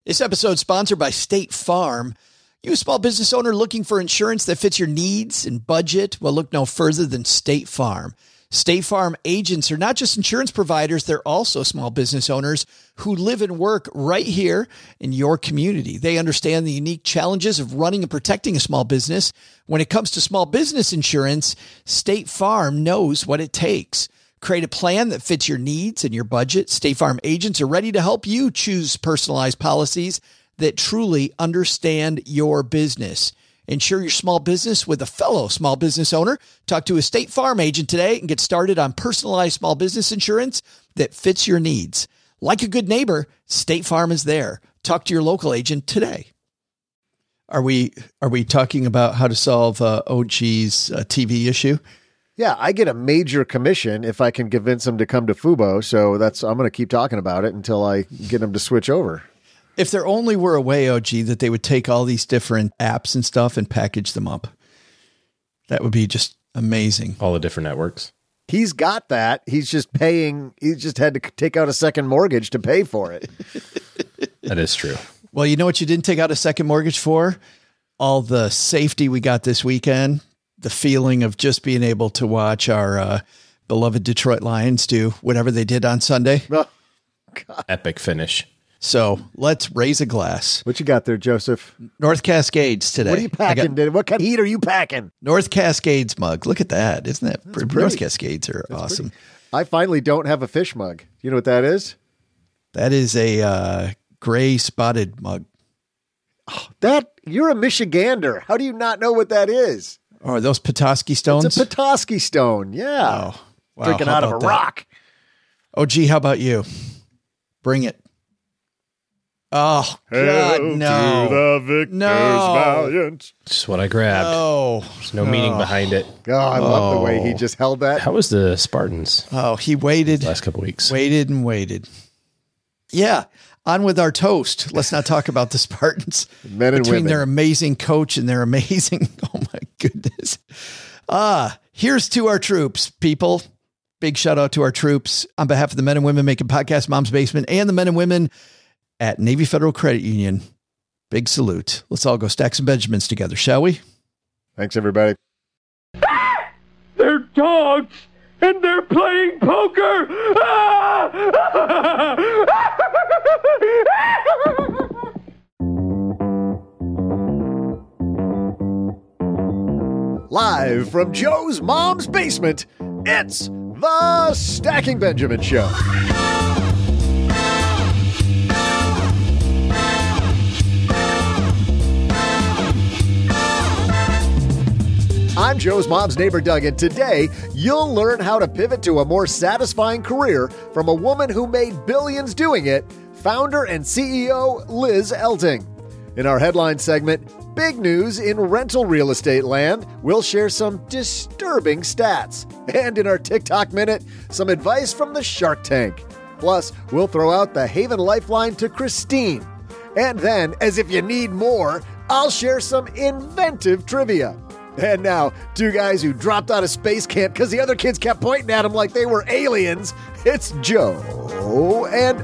This episode is sponsored by State Farm. You a small business owner looking for insurance that fits your needs and budget? Well, look no further than State Farm. State Farm agents are not just insurance providers, they're also small business owners who live and work right here in your community. They understand the unique challenges of running and protecting a small business. When it comes to small business insurance, State Farm knows what it takes. Create a plan that fits your needs and your budget. State Farm agents are ready to help you choose personalized policies that truly understand your business. Insure your small business with a fellow small business owner. Talk to a State Farm agent today and get started on personalized small business insurance that fits your needs. Like a good neighbor, State Farm is there. Talk to your local agent today. Are we talking about how to solve OG's TV issue? Yeah, I get a major commission if I can convince them to come to Fubo. So I'm going to keep talking about it until I get them to switch over. If there only were a way, OG, that they would take all these different apps and stuff and package them up, that would be just amazing. All the different networks. He's got that. He's just paying. He just had to take out a second mortgage to pay for it. That is true. Well, you know what you didn't take out a second mortgage for? All the safety we got this weekend. The feeling of just being able to watch our beloved Detroit Lions do whatever they did on Sunday. Oh, God. Epic finish. So let's raise a glass. What you got there, Joseph? North Cascades today. What are you packing? What kind of heat are you packing? North Cascades mug. Look at that. Isn't that pretty? North Cascades are That's awesome. Pretty. I finally don't have a fish mug. You know what that is? That is a gray spotted mug. Oh, you're a Michigander. How do you not know what that is? Oh, are those Petoskey stones? It's a Petoskey stone. Yeah. Oh, wow. Drinking out of a rock. Oh, gee, how about you? Bring it. Oh, God, no. To the victors valiant. Just what I grabbed. Oh, there's no meaning behind it. Oh, I love the way he just held that. How was the Spartans? Oh, he waited. Last couple weeks. Waited and waited. Yeah. On with our toast. Let's not talk about the Spartans. Men and Between women. their amazing coach and their amazing, oh my goodness. Here's to our troops, people. Big shout out to our troops on behalf of the men and women making podcast Mom's Basement and the men and women at Navy Federal Credit Union. Big salute. Let's all go stack some Benjamins together, shall we? Thanks, everybody. They're dogs, and they're playing poker. Live from Joe's mom's basement, it's the Stacking Benjamin Show. I'm Joe's mom's neighbor, Doug, and today you'll learn how to pivot to a more satisfying career from a woman who made billions doing it, founder and CEO Liz Elting. In our headline segment, big news in rental real estate land, we'll share some disturbing stats. And in our TikTok Minute, some advice from the Shark Tank. Plus, we'll throw out the Haven Lifeline to Christine. And then, as if you need more, I'll share some inventive trivia. And now, two guys who dropped out of space camp because the other kids kept pointing at them like they were aliens. It's Joe and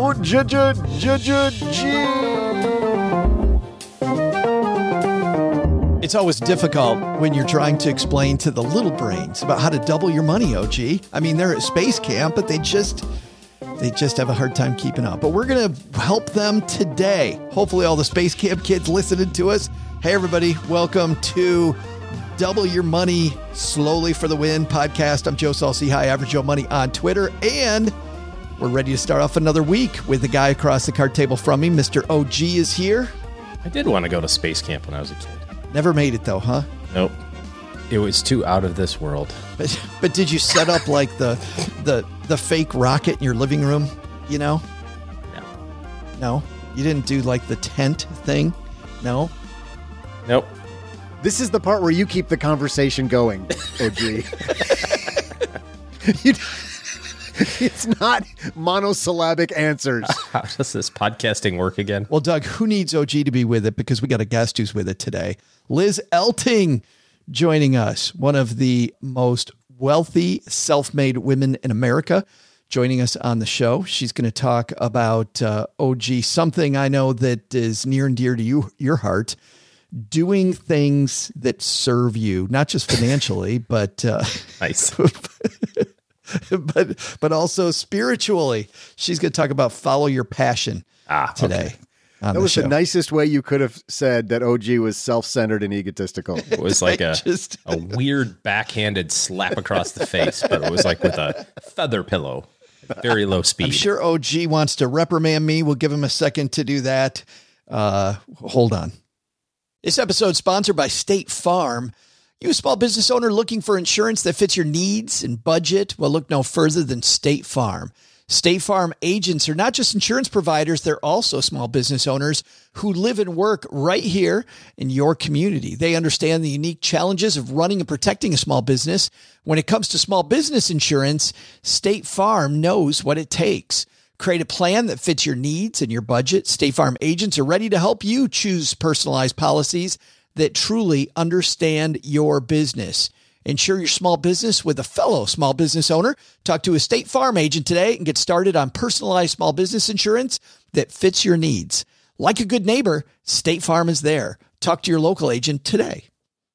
It's always difficult when you're trying to explain to the little brains about how to double your money, OG. I mean, they're at space camp, but they just have a hard time keeping up. But we're going to help them today. Hopefully all the space camp kids listening to us. Hey, everybody. Welcome to Double Your Money Slowly for the Win podcast. I'm Joe Salsi, High Average Joe Money on Twitter. And we're ready to start off another week with the guy across the card table from me. Mr. OG is here. I did want to go to space camp when I was a kid. Never made it though, huh? Nope. It was too out of this world. But did you set up like the fake rocket in your living room, you know? No? You didn't do like the tent thing? No? Nope. This is the part where you keep the conversation going, OG. It's not monosyllabic answers. How does this podcasting work again? Well, Doug, who needs OG to be with it? Because we got a guest who's with it today. Liz Elting joining us, one of the most wealthy self-made women in America. joining us on the show. She's going to talk about OG, something I know that is near and dear to your heart, doing things that serve you, not just financially, but Nice. but also spiritually. She's going to talk about follow your passion today. Okay. That was the nicest way you could have said that OG was self-centered and egotistical. It was like a weird backhanded slap across the face, but it was like with a feather pillow, very low speed. I'm sure OG wants to reprimand me. We'll give him a second to do that. Hold on. This episode is sponsored by State Farm. You a small business owner looking for insurance that fits your needs and budget? Well, look no further than State Farm. State Farm agents are not just insurance providers, they're also small business owners who live and work right here in your community. They understand the unique challenges of running and protecting a small business. When it comes to small business insurance, State Farm knows what it takes. Create a plan that fits your needs and your budget. State Farm agents are ready to help you choose personalized policies that truly understand your business. Insure your small business with a fellow small business owner. Talk to a State Farm agent today and get started on personalized small business insurance that fits your needs. Like a good neighbor, State Farm is there. Talk to your local agent today.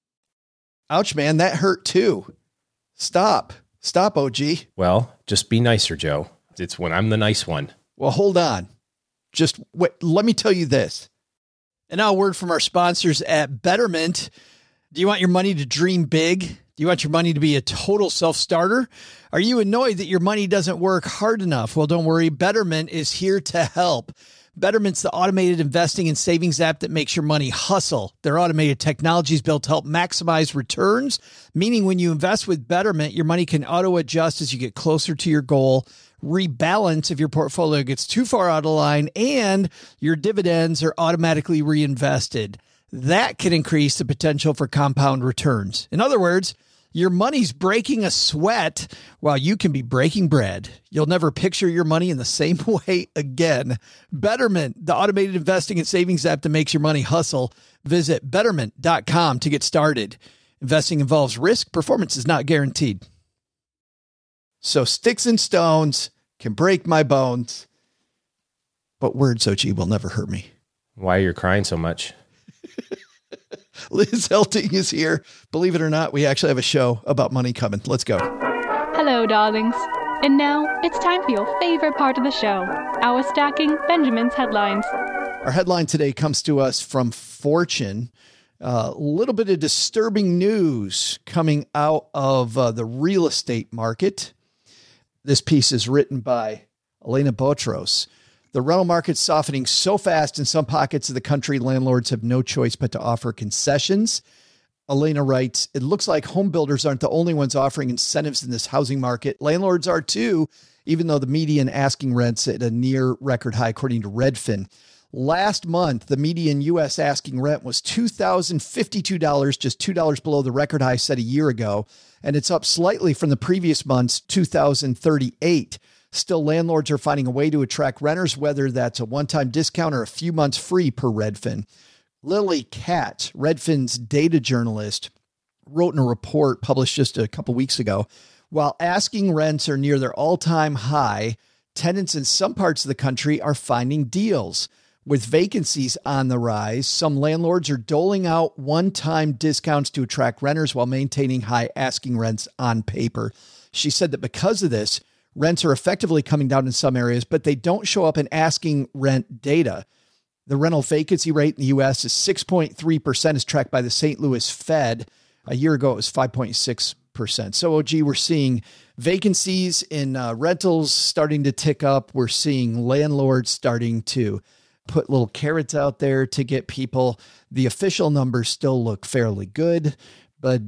Ouch, man, that hurt too. Stop, OG. Well, just be nicer, Joe. It's when I'm the nice one. Well, hold on. Just wait, let me tell you this. And now a word from our sponsors at Betterment. Do you want your money to dream big? Do you want your money to be a total self-starter? Are you annoyed that your money doesn't work hard enough? Well, don't worry. Betterment is here to help. Betterment's the automated investing and savings app that makes your money hustle. Their automated technology is built to help maximize returns, meaning when you invest with Betterment, your money can auto-adjust as you get closer to your goal, rebalance if your portfolio gets too far out of line, and your dividends are automatically reinvested. That can increase the potential for compound returns. In other words, your money's breaking a sweat while you can be breaking bread. You'll never picture your money in the same way again. Betterment, the automated investing and savings app that makes your money hustle. Visit betterment.com to get started. Investing involves risk. Performance is not guaranteed. So sticks and stones can break my bones, but words, OG, will never hurt me. Why you're crying so much? Liz Helting is here. Believe it or not, we actually have a show about money coming. Let's go. Hello, darlings. And now it's time for your favorite part of the show, our Stacking Benjamin's headlines. Our headline today comes to us from Fortune. A little bit of disturbing news coming out of the real estate market. This piece is written by Elena Botros. The rental market's softening so fast in some pockets of the country, landlords have no choice but to offer concessions. Elena writes, it looks like home builders aren't the only ones offering incentives in this housing market. Landlords are too, even though the median asking rent's at a near record high, according to Redfin. Last month, the median U.S. asking rent was $2,052, just $2 below the record high set a year ago. And it's up slightly from the previous month's $2,038. Still, landlords are finding a way to attract renters, whether that's a one-time discount or a few months free per Redfin. Lily Katz, Redfin's data journalist, wrote in a report published just a couple weeks ago, while asking rents are near their all-time high, tenants in some parts of the country are finding deals. With vacancies on the rise, some landlords are doling out one-time discounts to attract renters while maintaining high asking rents on paper. She said that because of this, rents are effectively coming down in some areas, but they don't show up in asking rent data. The rental vacancy rate in the U.S. is 6.3%, as tracked by the St. Louis Fed. A year ago, it was 5.6%. So, OG, we're seeing vacancies in rentals starting to tick up. We're seeing landlords starting to put little carrots out there to get people. The official numbers still look fairly good, but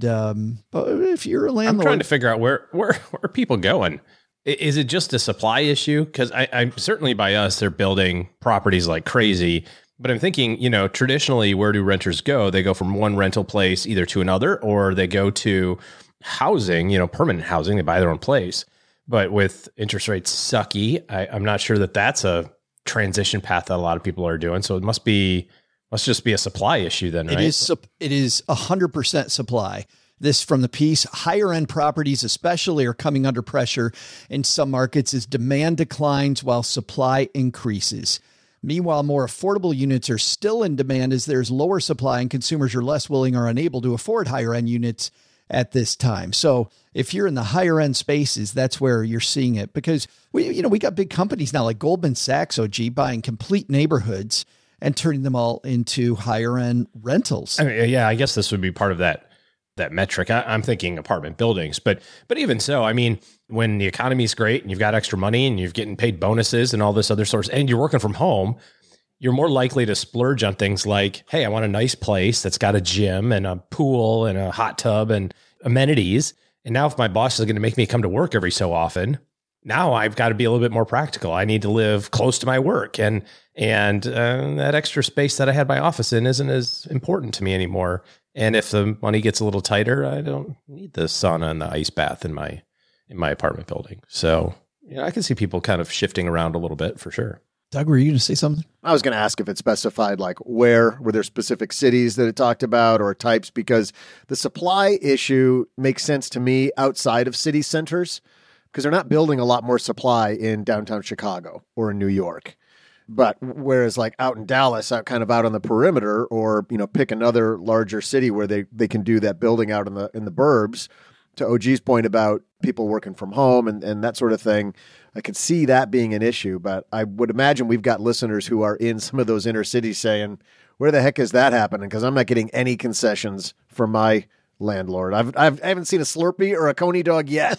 if you're a landlord, I'm trying to figure out where are people going. Is it just a supply issue? Because I'm certainly by us, they're building properties like crazy. But I'm thinking, traditionally, where do renters go? They go from one rental place either to another, or they go to housing, permanent housing. They buy their own place. But with interest rates sucky, I'm not sure that that's a transition path that a lot of people are doing. So it must just be a supply issue then, right? It is 100% supply. This from the piece. Higher end properties especially are coming under pressure in some markets as demand declines while supply increases. Meanwhile, more affordable units are still in demand as there's lower supply and consumers are less willing or unable to afford higher end units at this time. So if you're in the higher end spaces, that's where you're seeing it, because we got big companies now like Goldman Sachs, OG, buying complete neighborhoods and turning them all into higher end rentals. I mean, yeah, I guess this would be part of that metric. I'm thinking apartment buildings, but even so, I mean, when the economy's great and you've got extra money and you're getting paid bonuses and all this other sorts, and you're working from home, you're more likely to splurge on things like, hey, I want a nice place that's got a gym and a pool and a hot tub and amenities. And now if my boss is going to make me come to work every so often, now I've got to be a little bit more practical. I need to live close to my work, and that extra space that I had my office in isn't as important to me anymore. And if the money gets a little tighter, I don't need the sauna and the ice bath in my apartment building. So, I can see people kind of shifting around a little bit for sure. Doug, were you going to say something? I was going to ask if it specified like were there specific cities that it talked about or types, because the supply issue makes sense to me outside of city centers, because they're not building a lot more supply in downtown Chicago or in New York. But whereas like out in Dallas, out on the perimeter, or, pick another larger city where they can do that building out in the burbs, to OG's point about people working from home and that sort of thing, I could see that being an issue. But I would imagine we've got listeners who are in some of those inner cities saying, where the heck is that happening? Because I'm not getting any concessions from my landlord. I haven't seen a Slurpee or a Coney dog yet.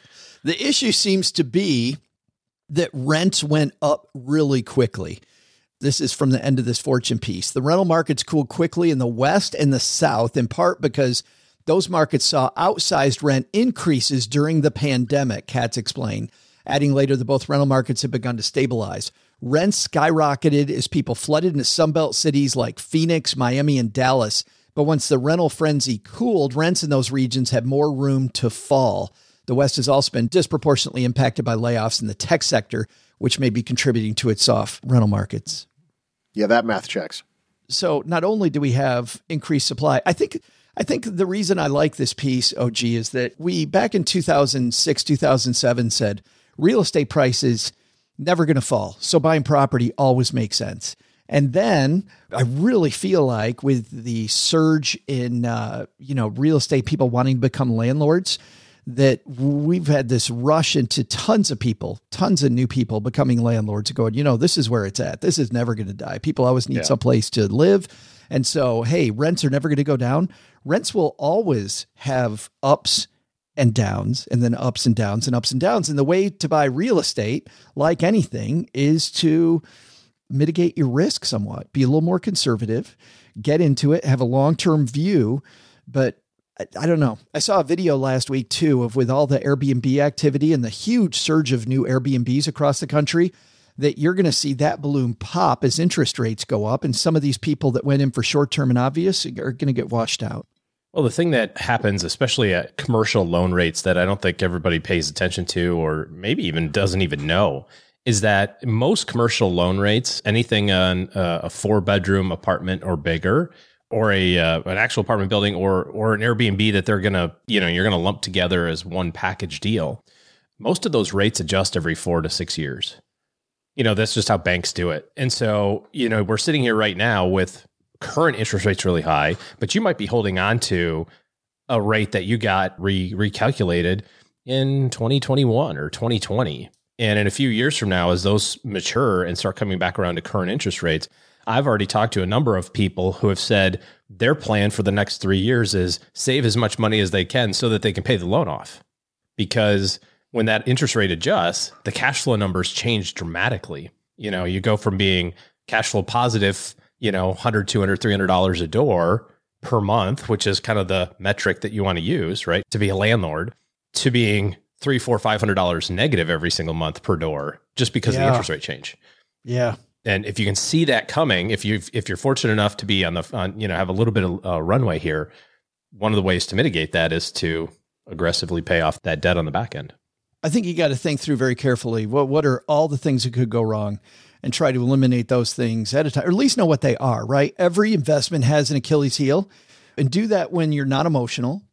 The issue seems to be that rents went up really quickly. This is from the end of this Fortune piece. The rental markets cooled quickly in the West and the South, in part because those markets saw outsized rent increases during the pandemic, Katz explained, adding later that both rental markets have begun to stabilize. Rents skyrocketed as people flooded into Sunbelt cities like Phoenix, Miami, and Dallas. But once the rental frenzy cooled, rents in those regions had more room to fall. The West has also been disproportionately impacted by layoffs in the tech sector, which may be contributing to its soft rental markets. Yeah, that math checks. So not only do we have increased supply, I think the reason I like this piece, OG, is that we back in 2006, 2007 said real estate prices never going to fall. So buying property always makes sense. And then I really feel like with the surge in, real estate people wanting to become landlords, that we've had this rush into tons of new people becoming landlords going, this is where it's at. This is never going to die. People always need someplace to live. And so, hey, rents are never going to go down. Rents will always have ups and downs, and then ups and downs and ups and downs. And the way to buy real estate, like anything, is to mitigate your risk somewhat, be a little more conservative, get into it, have a long-term view. But I don't know. I saw a video last week too with all the Airbnb activity and the huge surge of new Airbnbs across the country, that you're going to see that balloon pop as interest rates go up. And some of these people that went in for short-term and obvious are going to get washed out. Well, the thing that happens, especially at commercial loan rates, that I don't think everybody pays attention to, or maybe even doesn't even know, is that most commercial loan rates, anything on a 4-bedroom apartment or bigger, or an actual apartment building, or an Airbnb that they're gonna, you're gonna lump together as one package deal. Most of those rates adjust every 4 to 6 years. That's just how banks do it. And so, we're sitting here right now with current interest rates really high, but you might be holding on to a rate that you got recalculated in 2021 or 2020. And in a few years from now, as those mature and start coming back around to current interest rates, I've already talked to a number of people who have said their plan for the next 3 years is save as much money as they can so that they can pay the loan off. Because when that interest rate adjusts, the cash flow numbers change dramatically. You go from being cash flow positive, $100, $200, $300 a door per month, which is kind of the metric that you want to use, right, to be a landlord, to being $300, $400, $500 negative every single month per door, just because of the interest rate change. Yeah. And if you can see that coming, if you're fortunate enough to be have a little bit of runway here, one of the ways to mitigate that is to aggressively pay off that debt on the back end. I think you got to think through very carefully. What are all the things that could go wrong, and try to eliminate those things at a time, or at least know what they are, right? Every investment has an Achilles heel, and do that when you're not emotional.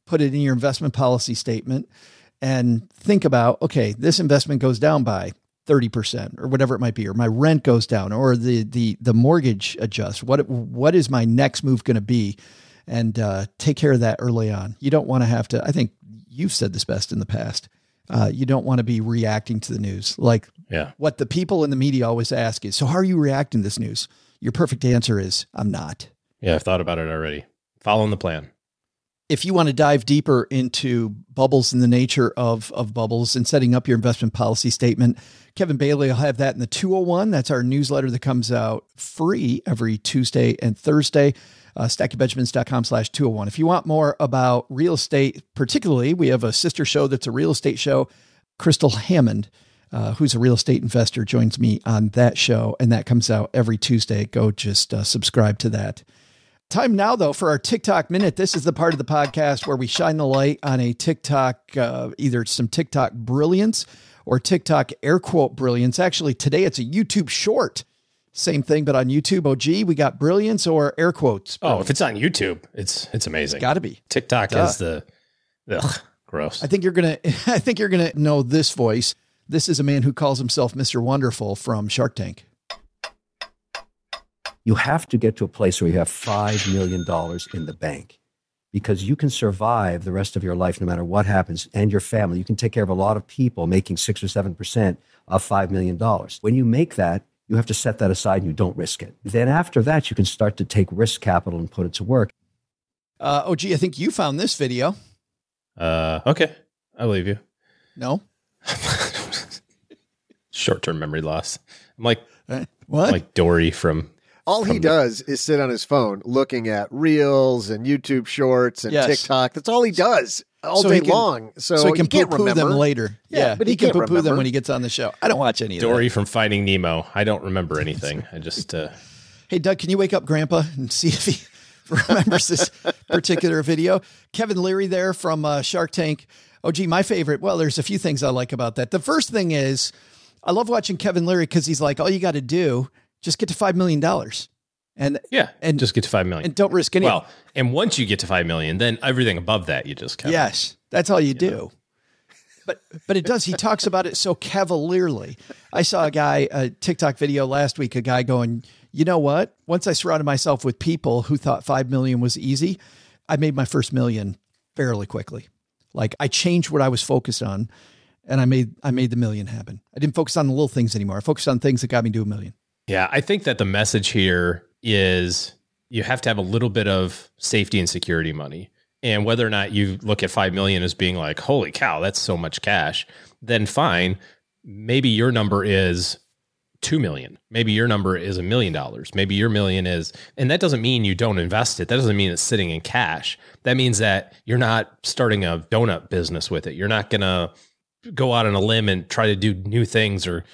put it in your investment policy statement and think about, okay, this investment goes down by 30% or whatever it might be, or my rent goes down, or the mortgage adjusts. What is my next move going to be? And take care of that early on. You don't want to have to, I think you've said this best in the past. You don't want to be reacting to the news. Like what the people in the media always ask is, so how are you reacting to this news? Your perfect answer is, I'm not. Yeah, I've thought about it already. Following the plan. If you want to dive deeper into bubbles and the nature of bubbles and setting up your investment policy statement, Kevin Bailey will have that in the 201. That's our newsletter that comes out free every Tuesday and Thursday. StackyBenjamins.com/201. If you want more about real estate, particularly, we have a sister show that's a real estate show. Crystal Hammond, who's a real estate investor, joins me on that show, and that comes out every Tuesday. Go just subscribe to that. Time now, though, for our TikTok Minute. This is the part of the podcast where we shine the light on a TikTok, either some TikTok brilliance or TikTok air quote brilliance. Actually, today it's a YouTube short. Same thing, but on YouTube, OG, we got brilliance or air quotes. Oh, if it's on YouTube, it's amazing. It's got to be. TikTok is gross. I think you're gonna know this voice. This is a man who calls himself Mr. Wonderful from Shark Tank. You have to get to a place where you have $5 million in the bank, because you can survive the rest of your life no matter what happens, and your family. You can take care of a lot of people making 6 or 7% of $5 million. When you make that, you have to set that aside and you don't risk it. Then after that, you can start to take risk capital and put it to work. OG, I think you found this video. Okay. I believe you. No? Short-term memory loss. I'm like, what? Like Dory from... All he does is sit on his phone looking at Reels and YouTube Shorts and TikTok. That's all he does all day long. So he can can't poo-poo remember them later. Yeah, but he can can't poo-poo them when he gets on the show. I don't watch any of that. Dory from Finding Nemo. I don't remember anything. I just... Hey, Doug, can you wake up Grandpa and see if he remembers this particular video? Kevin Leary there from Shark Tank. OG, my favorite. Well, there's a few things I like about that. The first thing is I love watching Kevin Leary because he's like, all you got to do, just get to $5 million. And just get to 5 million and don't risk anything. Well, and once you get to 5 million, then everything above that, you just cover. Yes, that's all you do. But it does. He talks about it so cavalierly. I saw a TikTok video last week, a guy going, you know what? Once I surrounded myself with people who thought 5 million was easy, I made my first million fairly quickly. Like I changed what I was focused on and I made the million happen. I didn't focus on the little things anymore. I focused on things that got me to $1 million. Yeah. I think that the message here is you have to have a little bit of safety and security money. And whether or not you look at 5 million as being like, holy cow, that's so much cash, then fine. Maybe your number is 2 million. Maybe your number is $1 million. Maybe your million is, and that doesn't mean you don't invest it. That doesn't mean it's sitting in cash. That means that you're not starting a donut business with it. You're not going to go out on a limb and try to do new things or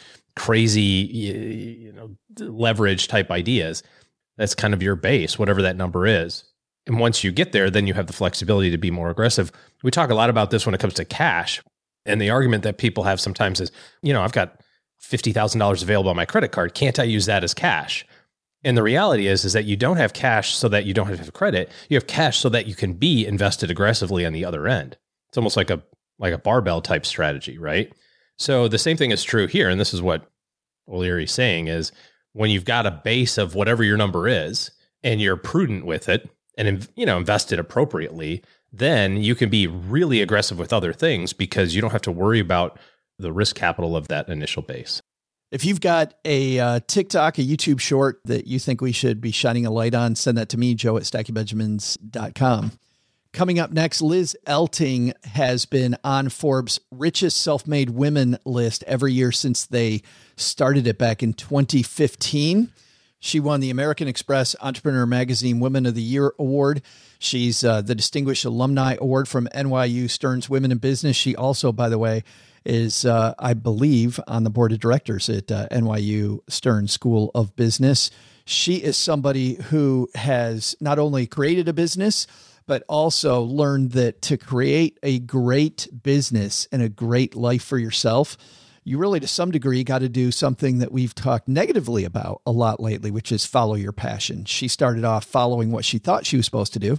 crazy, leverage type ideas. That's kind of your base, whatever that number is. And once you get there, then you have the flexibility to be more aggressive. We talk a lot about this when it comes to cash. And the argument that people have sometimes is, I've got $50,000 available on my credit card. Can't I use that as cash? And the reality is that you don't have cash so that you don't have credit. You have cash so that you can be invested aggressively on the other end. It's almost like a barbell type strategy, right? So the same thing is true here. And this is what O'Leary's saying is when you've got a base of whatever your number is and you're prudent with it and, invest it appropriately, then you can be really aggressive with other things because you don't have to worry about the risk capital of that initial base. If you've got a TikTok, a YouTube short that you think we should be shining a light on, send that to me, Joe at StackyBenjamins.com. Coming up next, Liz Elting has been on Forbes' richest self-made women list every year since they started it back in 2015. She won the American Express Entrepreneur Magazine Women of the Year Award. She's the Distinguished Alumni Award from NYU Stern's Women in Business. She also, by the way, is, I believe, on the board of directors at NYU Stern School of Business. She is somebody who has not only created a business, but also learned that to create a great business and a great life for yourself, you really, to some degree, got to do something that we've talked negatively about a lot lately, which is follow your passion. She started off following what she thought she was supposed to do.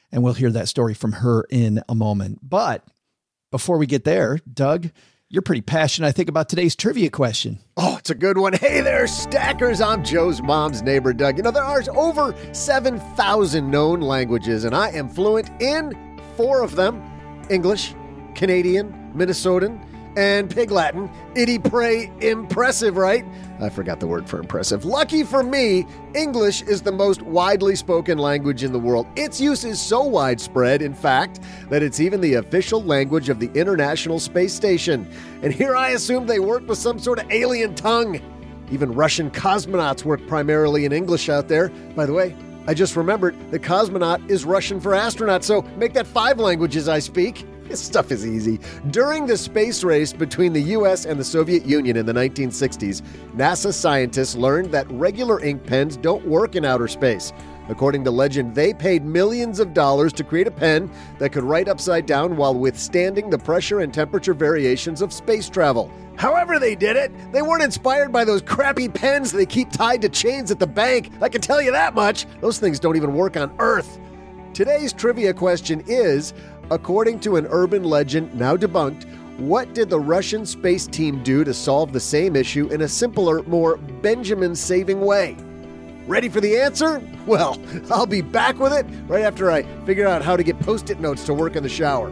and we'll hear that story from her in a moment. But before we get there, Doug, you're pretty passionate, I think, about today's trivia question. Oh, it's a good one. Hey there, stackers. I'm Joe's mom's neighbor, Doug. You know, there are over 7,000 known languages, and I am fluent in 4 of them: English, Canadian, Minnesotan, and Pig Latin. Itty pray impressive, right? I forgot the word for impressive. Lucky for me, English is the most widely spoken language in the world. Its use is so widespread, in fact, that it's even the official language of the International Space Station. And here I assume they work with some sort of alien tongue. Even Russian cosmonauts work primarily in English out there. By the way, I just remembered the cosmonaut is Russian for astronaut, so make that 5 languages I speak. This stuff is easy. During the space race between the U.S. and the Soviet Union in the 1960s, NASA scientists learned that regular ink pens don't work in outer space. According to legend, they paid millions of dollars to create a pen that could write upside down while withstanding the pressure and temperature variations of space travel. However they did it, they weren't inspired by those crappy pens they keep tied to chains at the bank. I can tell you that much. Those things don't even work on Earth. Today's trivia question is, according to an urban legend now debunked, what did the Russian space team do to solve the same issue in a simpler, more Benjamin-saving way? Ready for the answer? Well, I'll be back with it right after I figure out how to get Post-it notes to work in the shower.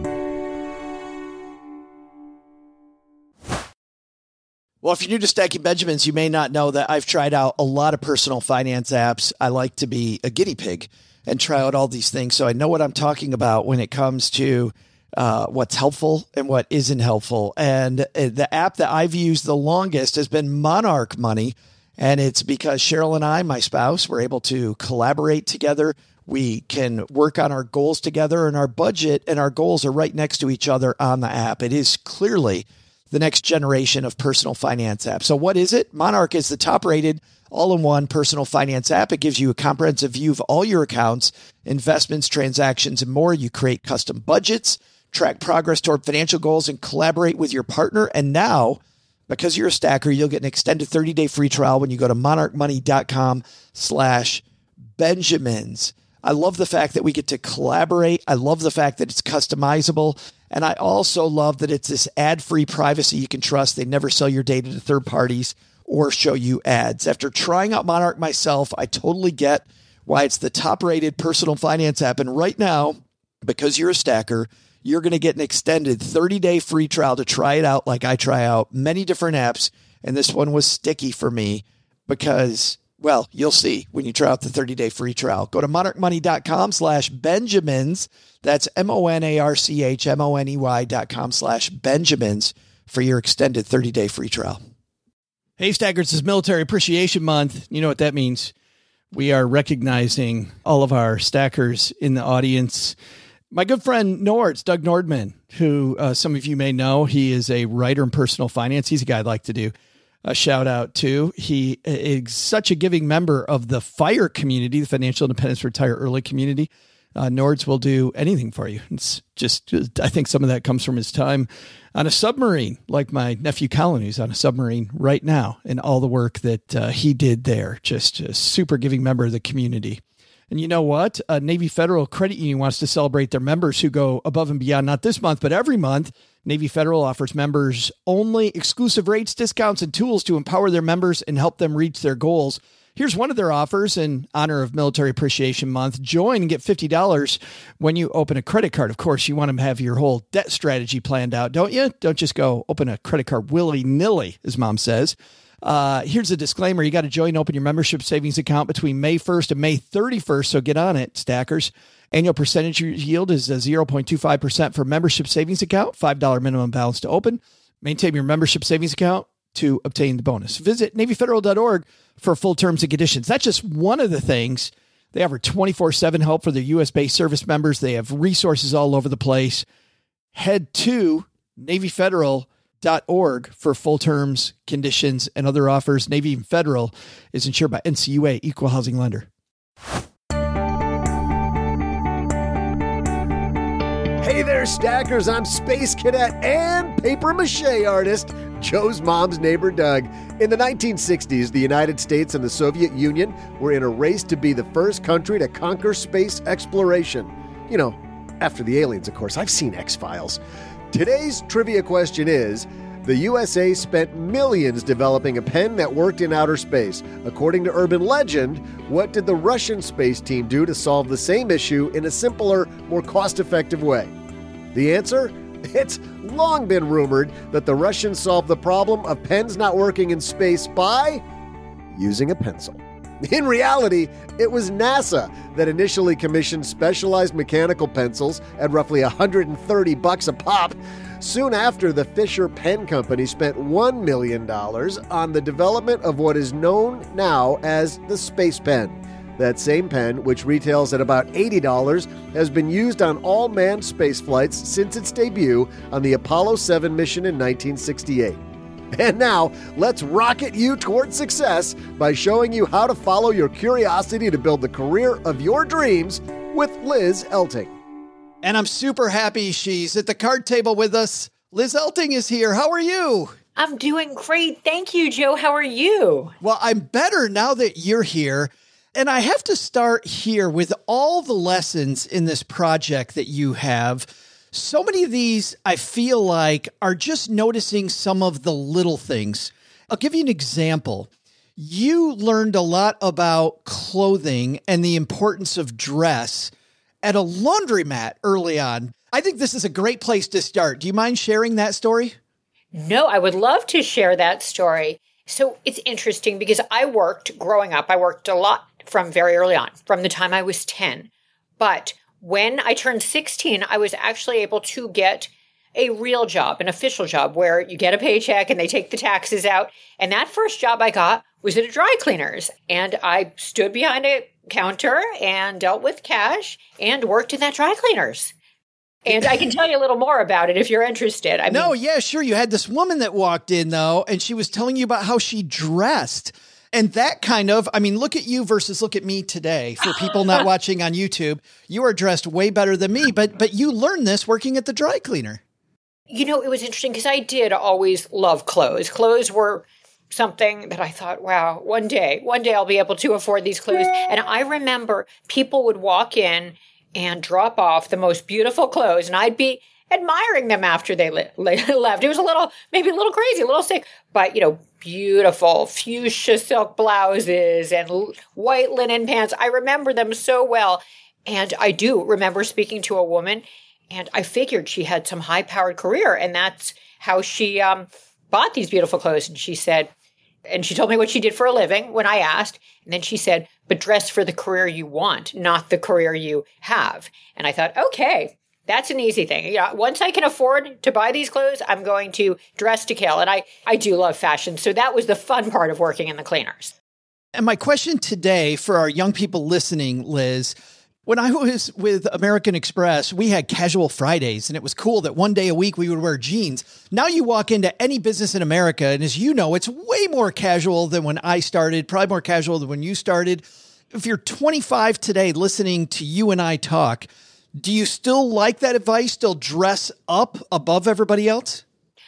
Well, if you're new to Stacking Benjamins, you may not know that I've tried out a lot of personal finance apps. I like to be a guinea pig and try out all these things, so I know what I'm talking about when it comes to what's helpful and what isn't helpful. And the app that I've used the longest has been Monarch Money, and it's because Cheryl and I, my spouse, were able to collaborate together. We can work on our goals together, and our budget and our goals are right next to each other on the app. It is clearly the next generation of personal finance apps. So what is it? Monarch is the top-rated all-in-one personal finance app. It gives you a comprehensive view of all your accounts, investments, transactions, and more. You create custom budgets, track progress toward financial goals, and collaborate with your partner. And now, because you're a stacker, you'll get an extended 30-day free trial when you go to monarchmoney.com/Benjamins. I love the fact that we get to collaborate. I love the fact that it's customizable. And I also love that it's this ad-free privacy you can trust. They never sell your data to third parties or show you ads. After trying out Monarch myself, I totally get why it's the top-rated personal finance app. And right now, because you're a stacker, you're going to get an extended 30-day free trial to try it out like I try out many different apps. And this one was sticky for me because, well, you'll see when you try out the 30-day free trial. Go to monarchmoney.com/Benjamins. That's monarchmoney.com/Benjamins for your extended 30-day free trial. Hey, Stackers, it's Military Appreciation Month. You know what that means. We are recognizing all of our stackers in the audience. My good friend Nords, Doug Nordman, who some of you may know, he is a writer in personal finance. He's a guy I'd like to do a shout out to. He is such a giving member of the FIRE community, the Financial Independence Retire Early community. Nords will do anything for you. It's just, I think some of that comes from his time on a submarine, like my nephew Colin, who's on a submarine right now, and all the work that he did there. Just a super giving member of the community. And you know what? Navy Federal Credit Union wants to celebrate their members who go above and beyond, not this month, but every month. Navy Federal offers members only exclusive rates, discounts, and tools to empower their members and help them reach their goals. Here's one of their offers in honor of Military Appreciation Month. Join and get $50 when you open a credit card. Of course, you want to have your whole debt strategy planned out, don't you? Don't just go open a credit card willy-nilly, as Mom says. Here's a disclaimer. You got to join and open your membership savings account between May 1st and May 31st, so get on it, stackers. Annual percentage yield is 0.25% for membership savings account, $5 minimum balance to open. Maintain your membership savings account to obtain the bonus. Visit NavyFederal.org for full terms and conditions. That's just one of the things. They offer 24/7 help for their U.S.-based service members. They have resources all over the place. Head to NavyFederal.org for full terms, conditions, and other offers. Navy Federal is insured by NCUA, Equal Housing Lender. Hey there, stackers. I'm Space Cadet and paper mache artist Joe's mom's neighbor, Doug. In the 1960s, the United States and the Soviet Union were in a race to be the first country to conquer space exploration. You know, after the aliens, of course. I've seen X-Files. Today's trivia question is, the USA spent millions developing a pen that worked in outer space. According to urban legend, what did the Russian space team do to solve the same issue in a simpler, more cost-effective way? The answer? It's long been rumored that the Russians solved the problem of pens not working in space by using a pencil. In reality, it was NASA that initially commissioned specialized mechanical pencils at roughly $130 a pop. Soon after, the Fisher Pen Company spent $1 million on the development of what is known now as the Space Pen. That same pen, which retails at about $80, has been used on all manned space flights since its debut on the Apollo 7 mission in 1968. And now, let's rocket you towards success by showing you how to follow your curiosity to build the career of your dreams with Liz Elting. And I'm super happy she's at the card table with us. Liz Elting is here. How are you? I'm doing great. Thank you, Joe. How are you? Well, I'm better now that you're here. And I have to start here with all the lessons in this project that you have. So many of these, I feel like, are just noticing some of the little things. I'll give you an example. You learned a lot about clothing and the importance of dress at a laundromat early on. I think this is a great place to start. Do you mind sharing that story? No, I would love to share that story. So it's interesting because growing up, I worked a lot from very early on, from the time I was 10. But when I turned 16, I was actually able to get a real job, an official job where you get a paycheck and they take the taxes out. And that first job I got was at a dry cleaner's. And I stood behind a counter and dealt with cash and worked in that dry cleaner's. And I can tell you a little more about it if you're interested. Yeah, sure. You had this woman that walked in, though, and she was telling you about how she dressed. And that kind of, look at you versus look at me today. For people not watching on YouTube, you are dressed way better than me, but you learned this working at the dry cleaner. You know, it was interesting because I did always love clothes. Clothes were something that I thought, wow, one day I'll be able to afford these clothes. And I remember people would walk in and drop off the most beautiful clothes, and I'd be admiring them after they left. It was maybe a little crazy, a little sick, but, beautiful fuchsia silk blouses and white linen pants. I remember them so well. And I do remember speaking to a woman, and I figured she had some high-powered career, and that's how she bought these beautiful clothes. And she said, and she told me what she did for a living when I asked. And then she said, but dress for the career you want, not the career you have. And I thought, okay, that's an easy thing. Once I can afford to buy these clothes, I'm going to dress to kill. And I do love fashion. So that was the fun part of working in the cleaners. And my question today for our young people listening, Liz, when I was with American Express, we had casual Fridays, and it was cool that one day a week we would wear jeans. Now you walk into any business in America, and as you know, it's way more casual than when I started, probably more casual than when you started. If you're 25 today listening to you and I talk, do you still like that advice? Still dress up above everybody else?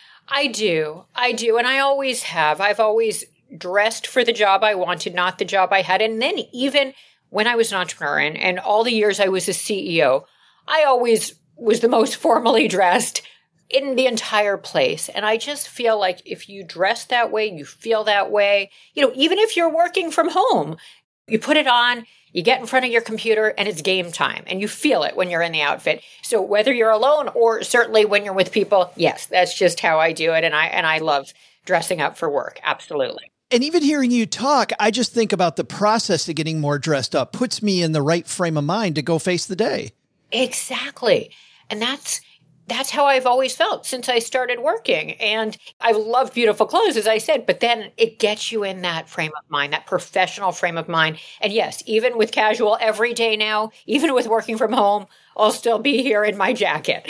I do. And I always have. I've always dressed for the job I wanted, not the job I had. And then even when I was an entrepreneur and all the years I was a CEO, I always was the most formally dressed in the entire place. And I just feel like if you dress that way, you feel that way, even if you're working from home, you put it on, you get in front of your computer, and it's game time. And you feel it when you're in the outfit. So whether you're alone or certainly when you're with people, yes, that's just how I do it. And I love dressing up for work. Absolutely. And even hearing you talk, I just think about the process of getting more dressed up puts me in the right frame of mind to go face the day. Exactly. And that's how I've always felt since I started working. And I love beautiful clothes, as I said, but then it gets you in that frame of mind, that professional frame of mind. And yes, even with casual every day now, even with working from home, I'll still be here in my jacket.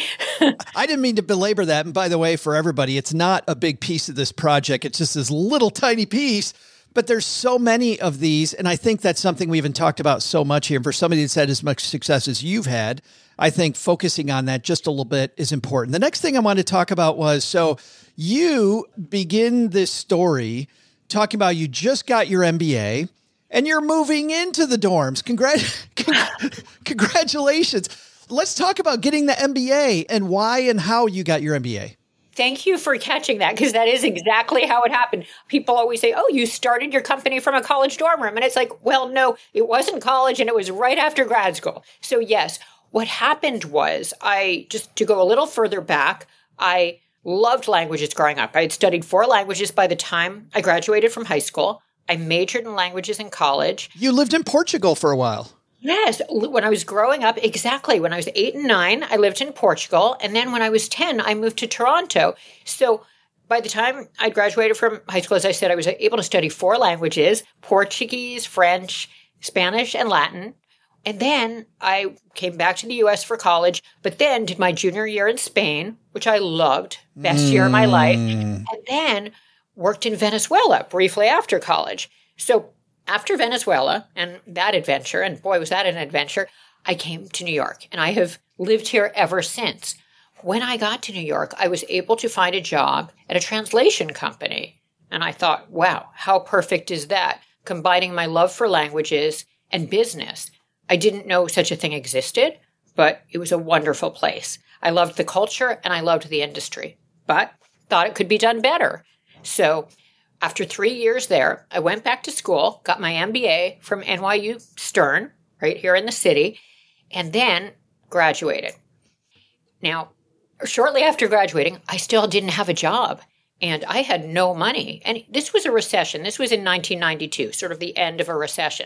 I didn't mean to belabor that. And by the way, for everybody, it's not a big piece of this project. It's just this little tiny piece. But there's so many of these. And I think that's something we haven't talked about so much here. And for somebody that's had as much success as you've had, I think focusing on that just a little bit is important. The next thing I wanted to talk about was, so you begin this story talking about you just got your MBA and you're moving into the dorms. Congratulations. Let's talk about getting the MBA and why and how you got your MBA. Thank you for catching that, because that is exactly how it happened. People always say, oh, you started your company from a college dorm room. And it's like, well, no, it wasn't college and it was right after grad school. So yes, what happened was to go a little further back, I loved languages growing up. I had studied 4 languages by the time I graduated from high school. I majored in languages in college. You lived in Portugal for a while. Yes. When I was growing up, exactly. When I was 8 and 9, I lived in Portugal. And then when I was 10, I moved to Toronto. So by the time I graduated from high school, as I said, I was able to study 4 languages: Portuguese, French, Spanish, and Latin. And then I came back to the U.S. for college, but then did my junior year in Spain, which I loved, best year of my life. And then worked in Venezuela briefly after college. So after Venezuela and that adventure, and boy, was that an adventure, I came to New York, and I have lived here ever since. When I got to New York, I was able to find a job at a translation company. And I thought, wow, how perfect is that? Combining my love for languages and business. I didn't know such a thing existed, but it was a wonderful place. I loved the culture and I loved the industry, but thought it could be done better. So after 3 years there, I went back to school, got my MBA from NYU Stern, right here in the city, and then graduated. Now, shortly after graduating, I still didn't have a job, and I had no money. And this was a recession. This was in 1992, sort of the end of a recession.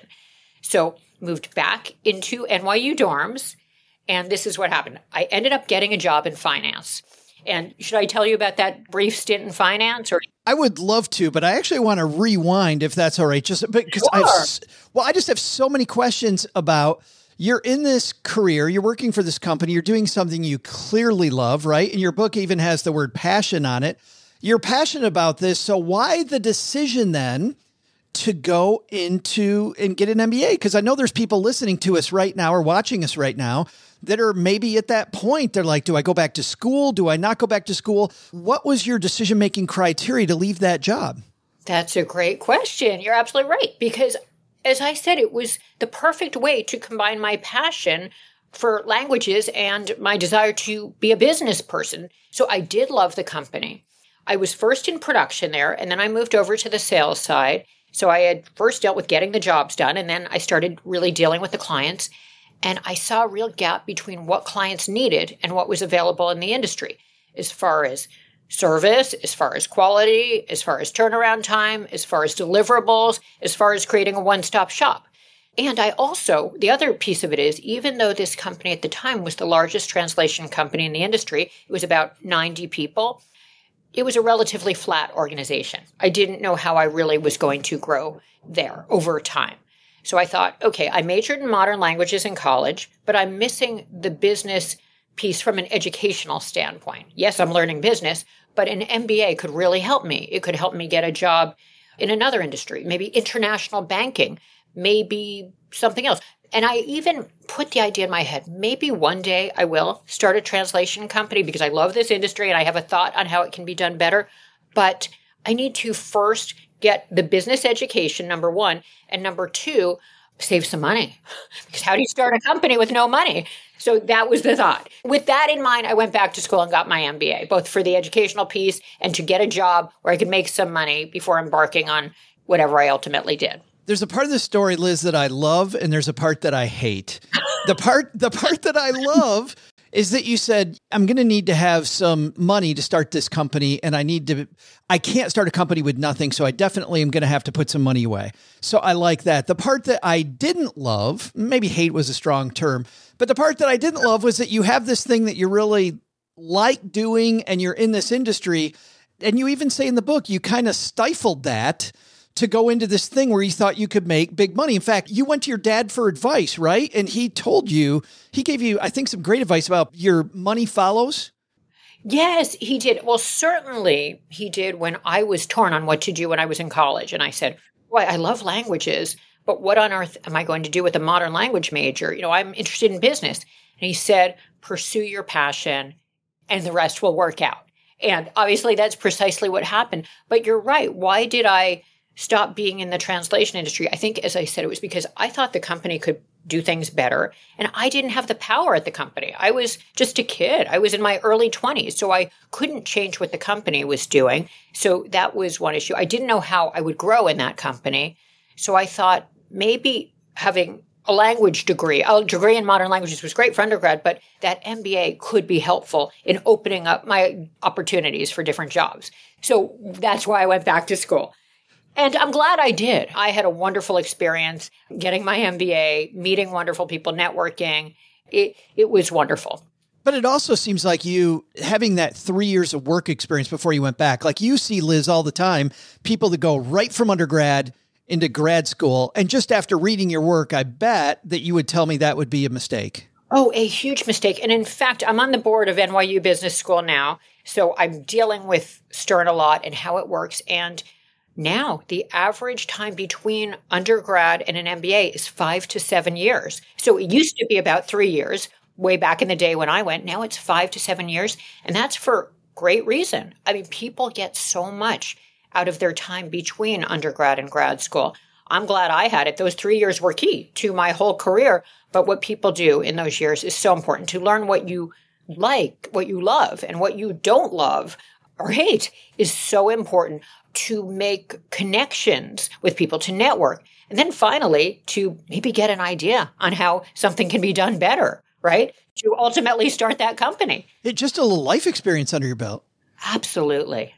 So moved back into NYU dorms, and this is what happened. I ended up getting a job in finance. And should I tell you about that brief stint in finance? Or I would love to, but I actually want to rewind if that's all right. Just because I just have so many questions about, you're in this career, you're working for this company, you're doing something you clearly love, right? And your book even has the word passion on it. You're passionate about this. So why the decision then to go into and get an MBA? Because I know there's people listening to us right now or watching us right now that are maybe at that point. They're like, do I go back to school? Do I not go back to school? What was your decision-making criteria to leave that job? That's a great question. You're absolutely right. Because as I said, it was the perfect way to combine my passion for languages and my desire to be a business person. So I did love the company. I was first in production there, and then I moved over to the sales side. So I had first dealt with getting the jobs done, and then I started really dealing with the clients. And I saw a real gap between what clients needed and what was available in the industry, as far as service, as far as quality, as far as turnaround time, as far as deliverables, as far as creating a one-stop shop. And I also, the other piece of it is, even though this company at the time was the largest translation company in the industry, it was about 90 people, it was a relatively flat organization. I didn't know how I really was going to grow there over time. So I thought, okay, I majored in modern languages in college, but I'm missing the business piece from an educational standpoint. Yes, I'm learning business, but an MBA could really help me. It could help me get a job in another industry, maybe international banking, maybe something else. And I even put the idea in my head, maybe one day I will start a translation company because I love this industry and I have a thought on how it can be done better. But I need to first get the business education, number one, and number two, save some money. Because how do you start a company with no money? So that was the thought. With that in mind, I went back to school and got my MBA, both for the educational piece and to get a job where I could make some money before embarking on whatever I ultimately did. There's a part of the story, Liz, that I love, and there's a part that I hate. The part that I love is that you said, I'm going to need to have some money to start this company, and I can't start a company with nothing, so I definitely am going to have to put some money away. So I like that. The part that I didn't love, maybe hate was a strong term, but the part that I didn't love was that you have this thing that you really like doing, and you're in this industry, and you even say in the book, you kind of stifled that to go into this thing where you thought you could make big money. In fact, you went to your dad for advice, right? And he gave you, I think, some great advice about your money follows. Yes, he did. Well, certainly he did when I was torn on what to do when I was in college. And I said, boy, I love languages, but what on earth am I going to do with a modern language major? You know, I'm interested in business. And he said, pursue your passion and the rest will work out. And obviously that's precisely what happened. But you're right. Why did I stop being in the translation industry? I think, as I said, it was because I thought the company could do things better. And I didn't have the power at the company. I was just a kid. I was in my early 20s. So I couldn't change what the company was doing. So that was one issue. I didn't know how I would grow in that company. So I thought maybe having a degree in modern languages was great for undergrad, but that MBA could be helpful in opening up my opportunities for different jobs. So that's why I went back to school. And I'm glad I did. I had a wonderful experience getting my MBA, meeting wonderful people, networking. It was wonderful. But it also seems like you having that 3 years of work experience before you went back, like you see, Liz, all the time, people that go right from undergrad into grad school. And just after reading your work, I bet that you would tell me that would be a mistake. Oh, a huge mistake. And in fact, I'm on the board of NYU Business School now. So I'm dealing with Stern a lot and how it works. And now, the average time between undergrad and an MBA is 5 to 7 years. So it used to be about 3 years way back in the day when I went. Now it's 5 to 7 years. And that's for great reason. I mean, people get so much out of their time between undergrad and grad school. I'm glad I had it. Those 3 years were key to my whole career. But what people do in those years is so important to learn what you like, what you love, and what you don't love or hate is so important to make connections with people, to network. And then finally, to maybe get an idea on how something can be done better, right? To ultimately start that company. It's just a little life experience under your belt. Absolutely.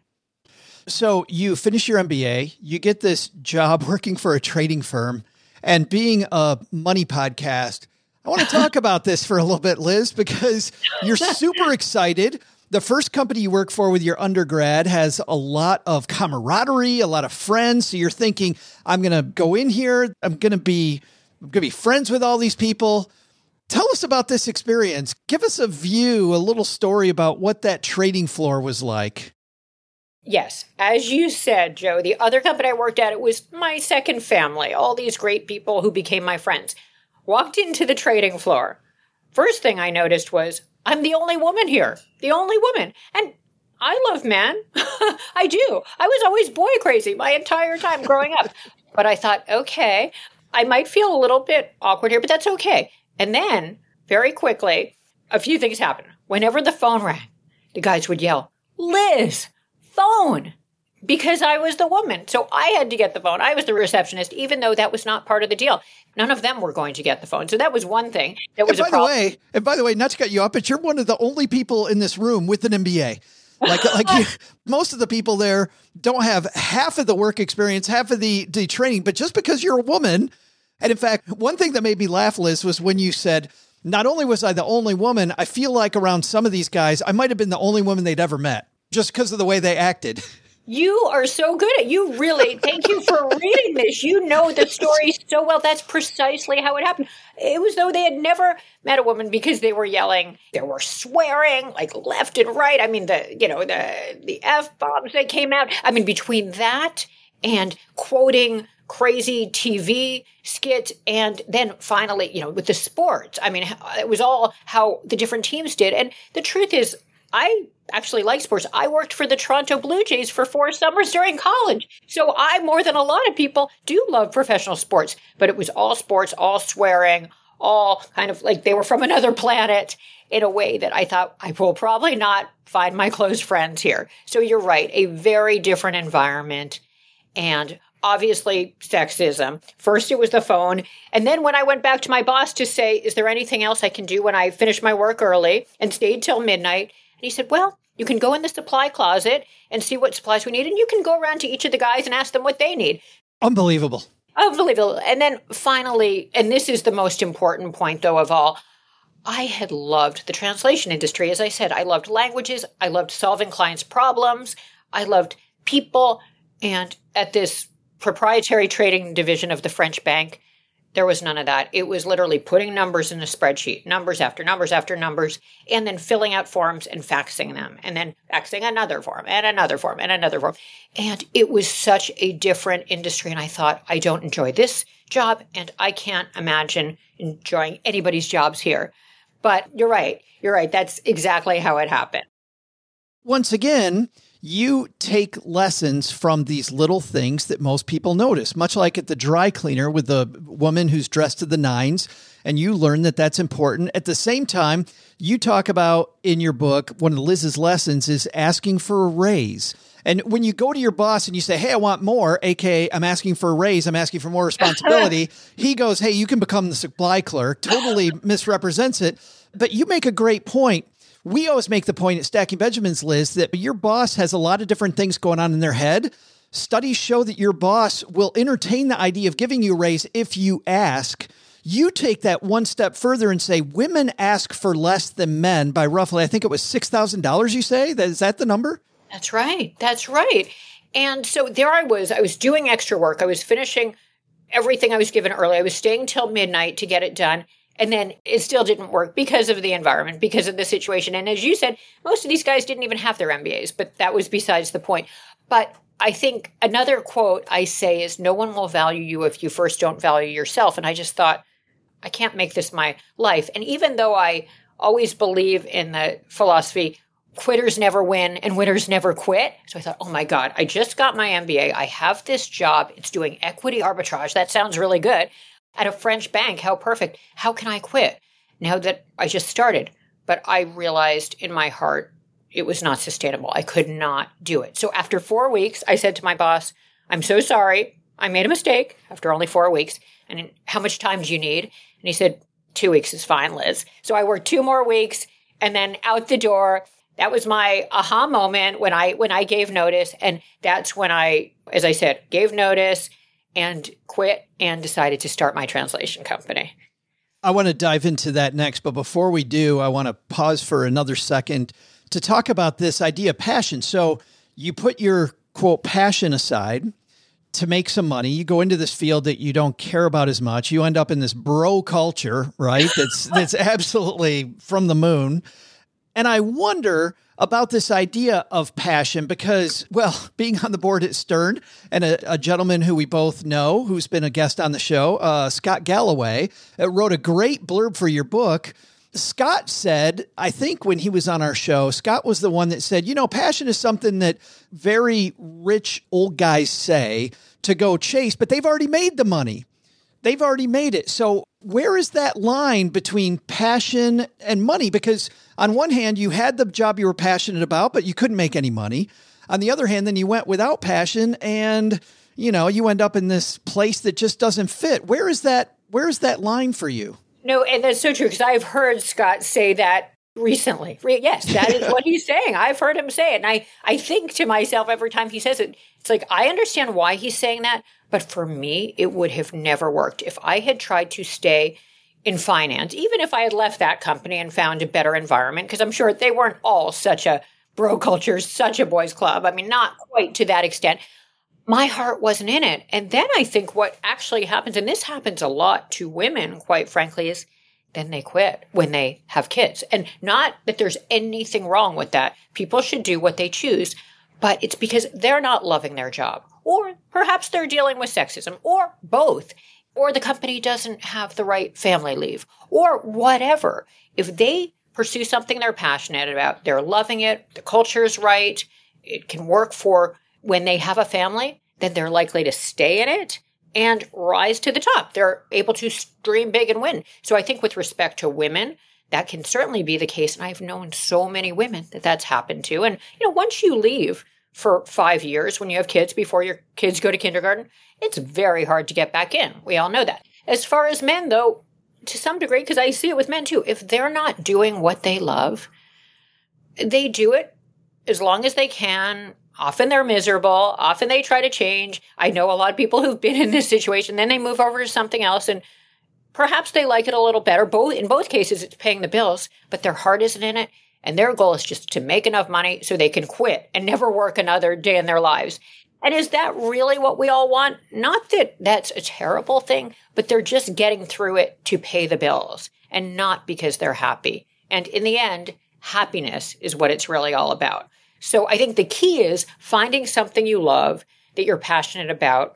So you finish your MBA, you get this job working for a trading firm, and being a money podcast. I want to talk about this for a little bit, Liz, because you're super excited. The first company you work for with your undergrad has a lot of camaraderie, a lot of friends. So you're thinking, I'm going to go in here. I'm going to be friends with all these people. Tell us about this experience. Give us a little story about what that trading floor was like. Yes. As you said, Joe, the other company I worked at, it was my second family. All these great people who became my friends. Walked into the trading floor. First thing I noticed was, I'm the only woman here, the only woman. And I love men. I do. I was always boy crazy my entire time growing up. But I thought, okay, I might feel a little bit awkward here, but that's okay. And then very quickly, a few things happened. Whenever the phone rang, the guys would yell, Liz, phone, because I was the woman. So I had to get the phone. I was the receptionist, even though that was not part of the deal. None of them were going to get the phone. So that was one thing. That was a problem. And by the way, not to cut you off, but you're one of the only people in this room with an MBA. Most of the people there don't have half of the work experience, half of the training, but just because you're a woman. And in fact, one thing that made me laugh, Liz, was when you said, not only was I the only woman, I feel like around some of these guys, I might have been the only woman they'd ever met just because of the way they acted. You are so good at you really. Thank you for reading this. You know the story so well. That's precisely how it happened. It was though they had never met a woman because they were yelling. They were swearing like left and right. I mean, the F-bombs that came out. I mean, between that and quoting crazy TV skits, and then finally, with the sports. I mean, it was all how the different teams did. And the truth is, I actually like sports. I worked for the Toronto Blue Jays for 4 summers during college. So I, more than a lot of people, do love professional sports. But it was all sports, all swearing, all kind of like they were from another planet in a way that I thought I will probably not find my close friends here. So you're right, a very different environment. And obviously sexism. First, it was the phone. And then when I went back to my boss to say, is there anything else I can do when I finish my work early and stayed till midnight? And he said, well, you can go in the supply closet and see what supplies we need. And you can go around to each of the guys and ask them what they need. Unbelievable. Unbelievable. And then finally, and this is the most important point, though, of all, I had loved the translation industry. As I said, I loved languages. I loved solving clients' problems. I loved people. And at this proprietary trading division of the French bank, there was none of that. It was literally putting numbers in a spreadsheet, numbers after numbers after numbers, and then filling out forms and faxing them, and then faxing another form and another form and another form. And it was such a different industry. And I thought, I don't enjoy this job, and I can't imagine enjoying anybody's jobs here. But you're right. You're right. That's exactly how it happened. Once again, you take lessons from these little things that most people notice, much like at the dry cleaner with the woman who's dressed to the nines, and you learn that that's important. At the same time, you talk about in your book, one of Liz's lessons is asking for a raise. And when you go to your boss and you say, hey, I want more, aka I'm asking for a raise, I'm asking for more responsibility, he goes, hey, you can become the supply clerk, totally misrepresents it. But you make a great point. We always make the point at Stacking Benjamins, Liz, that your boss has a lot of different things going on in their head. Studies show that your boss will entertain the idea of giving you a raise if you ask. You take that one step further and say women ask for less than men by roughly, I think it was $6,000 you say? Is that the number? That's right. That's right. And so there I was doing extra work. I was finishing everything I was given early. I was staying till midnight to get it done. And then it still didn't work because of the environment, because of the situation. And as you said, most of these guys didn't even have their MBAs, but that was besides the point. But I think another quote I say is, no one will value you if you first don't value yourself. And I just thought, I can't make this my life. And even though I always believe in the philosophy, quitters never win and winners never quit. So I thought, oh my God, I just got my MBA. I have this job. It's doing equity arbitrage. That sounds really good. At a French bank, how perfect. How can I quit now that I just started? But I realized in my heart, it was not sustainable. I could not do it. So after 4 weeks, I said to my boss, I'm so sorry. I made a mistake after only 4 weeks. And how much time do you need? And he said, 2 weeks is fine, Liz. So I worked 2 more weeks and then out the door. That was my aha moment when I gave notice. And that's when I, as I said, gave notice and quit and decided to start my translation company. I want to dive into that next, but before we do, I want to pause for another second to talk about this idea of passion. So you put your, quote, passion aside to make some money. You go into this field that you don't care about as much. You end up in this bro culture, right? That's absolutely from the moon. And I wonder about this idea of passion because, well, being on the board at Stern and a gentleman who we both know, who's been a guest on the show, Scott Galloway, wrote a great blurb for your book. Scott said, I think when he was on our show, Scott was the one that said, passion is something that very rich old guys say to go chase, but they've already made the money. They've already made it. So where is that line between passion and money? Because on one hand, you had the job you were passionate about, but you couldn't make any money. On the other hand, then you went without passion and, you end up in this place that just doesn't fit. Where is that line for you? No, and that's so true because I've heard Scott say that recently. Yes, that is what he's saying. I've heard him say it. And I think to myself every time he says it, it's like, I understand why he's saying that. But for me, it would have never worked. If I had tried to stay in finance, even if I had left that company and found a better environment, because I'm sure they weren't all such a bro culture, such a boys club. I mean, not quite to that extent. My heart wasn't in it. And then I think what actually happens, and this happens a lot to women, quite frankly, is then they quit when they have kids. And not that there's anything wrong with that. People should do what they choose, but it's because they're not loving their job. Or perhaps they're dealing with sexism, or both, or the company doesn't have the right family leave, or whatever. If they pursue something they're passionate about, they're loving it, the culture is right, it can work for when they have a family, then they're likely to stay in it and rise to the top. They're able to dream big and win. So I think with respect to women, that can certainly be the case. And I've known so many women that that's happened to. And, once you leave for 5 years when you have kids before your kids go to kindergarten, it's very hard to get back in. We all know that. As far as men, though, to some degree, because I see it with men too, if they're not doing what they love, they do it as long as they can. Often they're miserable. Often they try to change. I know a lot of people who've been in this situation, then they move over to something else and perhaps they like it a little better. In both cases, it's paying the bills, but their heart isn't in it. And their goal is just to make enough money so they can quit and never work another day in their lives. And is that really what we all want? Not that that's a terrible thing, but they're just getting through it to pay the bills and not because they're happy. And in the end, happiness is what it's really all about. So I think the key is finding something you love that you're passionate about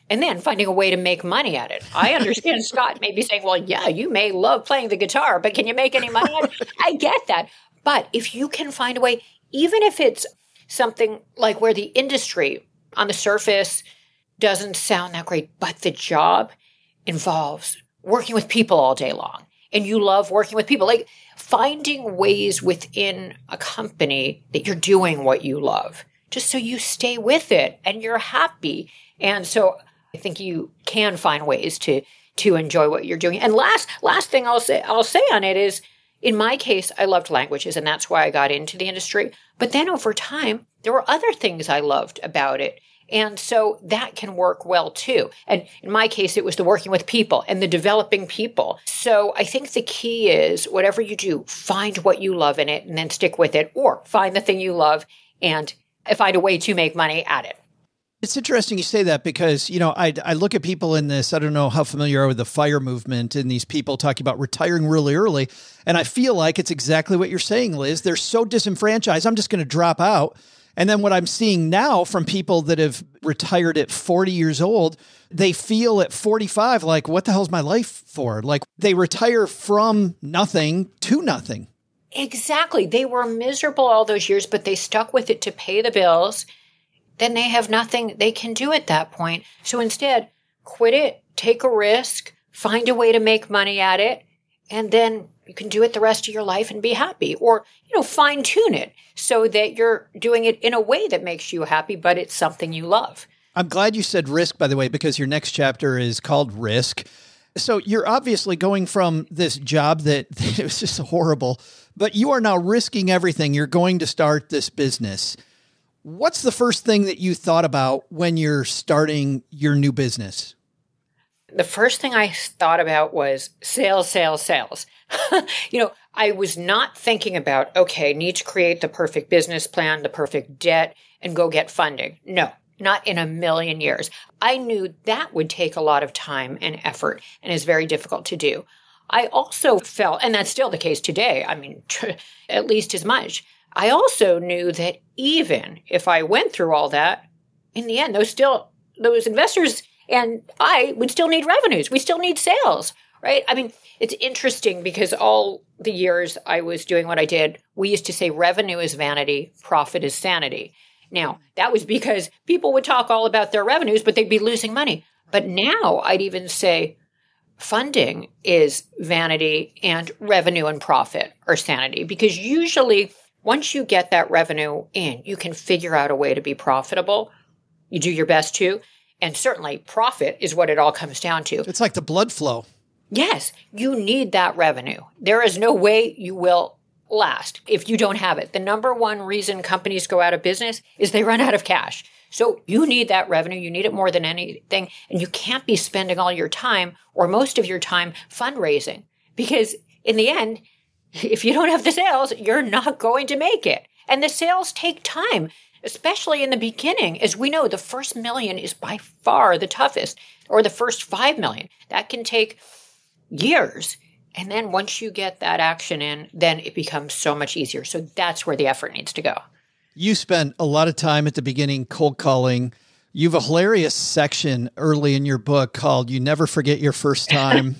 and then finding a way to make money at it. I understand Scott may be saying, well, yeah, you may love playing the guitar, but can you make any money at it? I get that. But if you can find a way, even if it's something like where the industry on the surface doesn't sound that great, but the job involves working with people all day long, and you love working with people, like finding ways within a company that you're doing what you love, just so you stay with it and you're happy. And so I think you can find ways to enjoy what you're doing. And last thing I'll say on it is, in my case, I loved languages, and that's why I got into the industry. But then over time, there were other things I loved about it. And so that can work well too. And in my case, it was the working with people and the developing people. So I think the key is whatever you do, find what you love in it and then stick with it, or find the thing you love and find a way to make money at it. It's interesting you say that because, I look at people in this, I don't know how familiar you are with the FIRE movement and these people talking about retiring really early. And I feel like it's exactly what you're saying, Liz. They're so disenfranchised. I'm just going to drop out. And then what I'm seeing now from people that have retired at 40 years old, they feel at 45 like, what the hell's my life for? Like they retire from nothing to nothing. Exactly. They were miserable all those years, but they stuck with it to pay the bills. Then they have nothing they can do at that point. So instead, quit it, take a risk, find a way to make money at it, and then you can do it the rest of your life and be happy. Or, fine tune it so that you're doing it in a way that makes you happy, but it's something you love. I'm glad you said risk, by the way, because your next chapter is called Risk. So you're obviously going from this job that it was just horrible, but you are now risking everything. You're going to start this business. What's the first thing that you thought about when you're starting your new business? The first thing I thought about was sales. I was not thinking about, okay, need to create the perfect business plan, the perfect debt, and go get funding. No, not in a million years. I knew that would take a lot of time and effort and is very difficult to do. I also felt, and that's still the case today, at least as much, I also knew that even if I went through all that, in the end, those investors and I would still need revenues. We still need sales, right? It's interesting because all the years I was doing what I did, we used to say revenue is vanity, profit is sanity. Now, that was because people would talk all about their revenues, but they'd be losing money. But now I'd even say funding is vanity and revenue and profit are sanity, because usually once you get that revenue in, you can figure out a way to be profitable. You do your best to. And certainly profit is what it all comes down to. It's like the blood flow. Yes, you need that revenue. There is no way you will last if you don't have it. The number one reason companies go out of business is they run out of cash. So you need that revenue. You need it more than anything. And you can't be spending all your time or most of your time fundraising, because in the end, if you don't have the sales, you're not going to make it. And the sales take time, especially in the beginning. As we know, the first $1 million is by far the toughest, or the first 5 million. That can take years. And then once you get that action in, then it becomes so much easier. So that's where the effort needs to go. You spent a lot of time at the beginning cold calling. You have a hilarious section early in your book called You Never Forget Your First Time.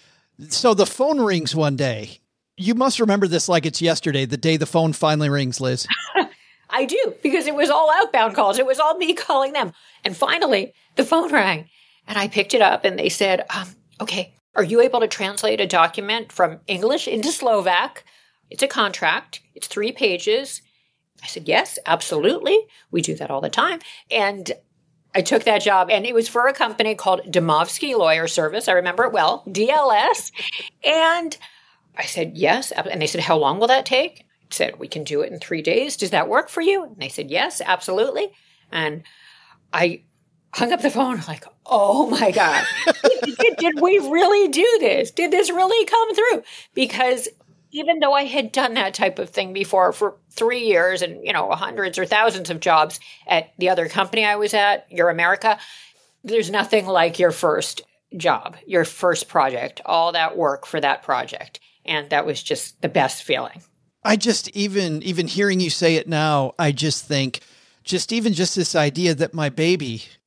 So the phone rings one day. You must remember this like it's yesterday, the day the phone finally rings, Liz. I do, because it was all outbound calls. It was all me calling them. And finally, the phone rang. And I picked it up and they said, okay, are you able to translate a document from English into Slovak? It's a contract. It's 3 pages. I said, yes, absolutely. We do that all the time. And I took that job, and it was for a company called Domovsky Lawyer Service. I remember it well, DLS. And I said, yes. And they said, how long will that take? I said, we can do it in 3 days. Does that work for you? And they said, yes, absolutely. And I hung up the phone like, oh my God, did we really do this? Did this really come through? Because even though I had done that type of thing before for 3 years and, hundreds or thousands of jobs at the other company I was at, Your America, there's nothing like your first job, your first project, all that work for that project. And that was just the best feeling. I just, even hearing you say it now, I just think just this idea that my baby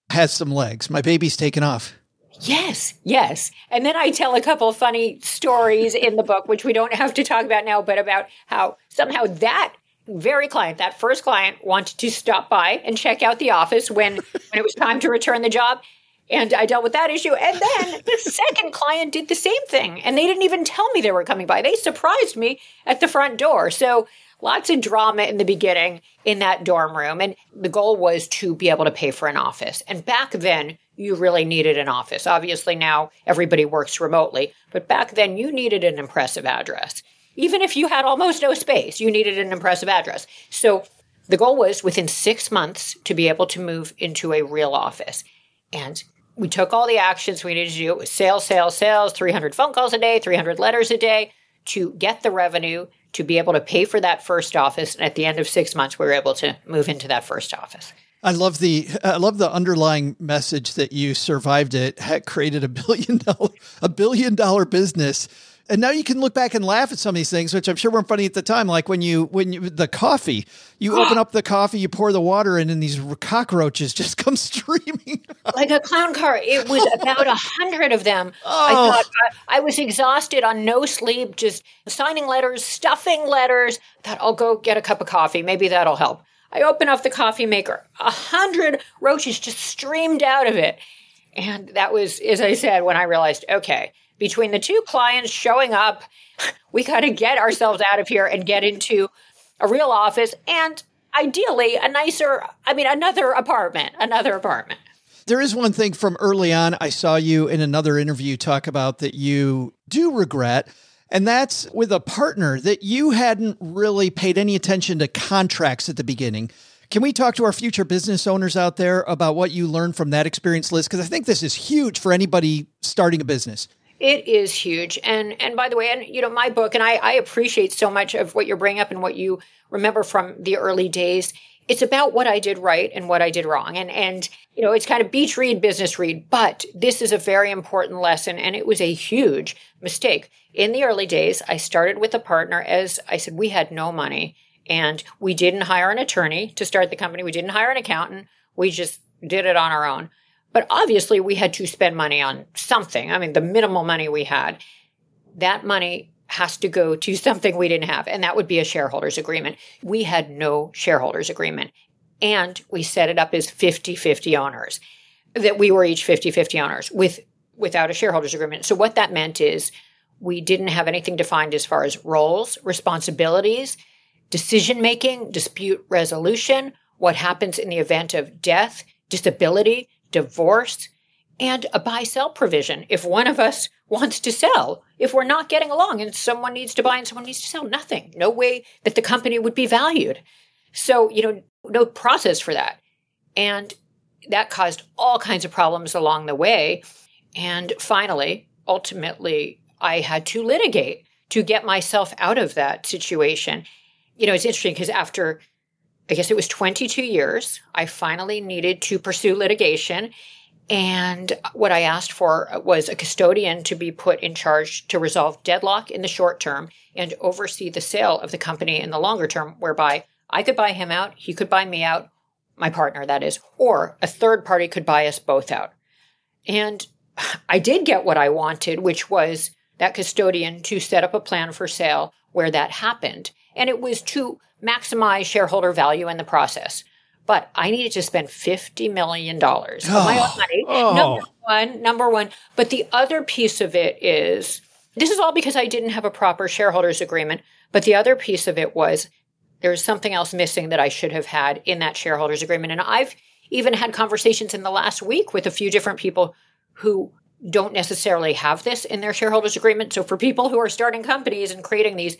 has some legs. My baby's taken off. Yes, yes. And then I tell a couple of funny stories in the book, which we don't have to talk about now, but about how somehow that very client, that first client, wanted to stop by and check out the office when it was time to return the job. And I dealt with that issue. And then the second client did the same thing. And they didn't even tell me they were coming by. They surprised me at the front door. So lots of drama in the beginning in that dorm room. And the goal was to be able to pay for an office. And back then, you really needed an office. Obviously, now everybody works remotely. But back then, you needed an impressive address. Even if you had almost no space, you needed an impressive address. So the goal was within 6 months to be able to move into a real office. And we took all the actions we needed to do. It was sales, 300 phone calls a day, 300 letters a day to get the revenue to be able to pay for that first office. And at the end of 6 months, we were able to move into that first office. I love the underlying message that you survived it, created $1 billion business. And now you can look back and laugh at some of these things, which I'm sure weren't funny at the time. Like when you the coffee, you open up the coffee, you pour the water in, and these cockroaches just come streaming. Like a clown car. It was about 100 of them. I thought I was exhausted on no sleep, just signing letters, stuffing letters. Thought I'll go get a cup of coffee. Maybe that'll help. I open up the coffee maker. 100 roaches just streamed out of it. And that was, as I said, when I realized, okay, between the two clients showing up, we got to get ourselves out of here and get into a real office and ideally another apartment. There is one thing from early on. I saw you in another interview talk about that you do regret, and that's with a partner that you hadn't really paid any attention to contracts at the beginning. Can we talk to our future business owners out there about what you learned from that experience, Liz? Because I think this is huge for anybody starting a business. It is huge. And by the way, my book, and I appreciate so much of what you're bringing up and what you remember from the early days. It's about what I did right and what I did wrong. And it's kind of beach read, business read, but this is a very important lesson. And it was a huge mistake. In the early days, I started with a partner. As I said, we had no money and we didn't hire an attorney to start the company. We didn't hire an accountant. We just did it on our own. But obviously, we had to spend money on something. I mean, the minimal money we had, that money has to go to something we didn't have, and that would be a shareholders agreement. We had no shareholders agreement, and we set it up as 50-50 owners, that we were each 50-50 owners without a shareholders agreement. So what that meant is we didn't have anything defined as far as roles, responsibilities, decision-making, dispute resolution, what happens in the event of death, disability, divorce, and a buy-sell provision. If one of us wants to sell, if we're not getting along and someone needs to buy and someone needs to sell, nothing. No way that the company would be valued. So, no process for that. And that caused all kinds of problems along the way. And finally, ultimately, I had to litigate to get myself out of that situation. It's interesting because after I guess it was 22 years, I finally needed to pursue litigation. And what I asked for was a custodian to be put in charge to resolve deadlock in the short term and oversee the sale of the company in the longer term, whereby I could buy him out, he could buy me out, my partner, that is, or a third party could buy us both out. And I did get what I wanted, which was that custodian to set up a plan for sale where that happened. And it was to maximize shareholder value in the process. But I needed to spend $50 million of my own money. Number one. But the other piece of it is, this is all because I didn't have a proper shareholders agreement. But the other piece of it was there's something else missing that I should have had in that shareholders agreement. And I've even had conversations in the last week with a few different people who don't necessarily have this in their shareholders agreement. So for people who are starting companies and creating these,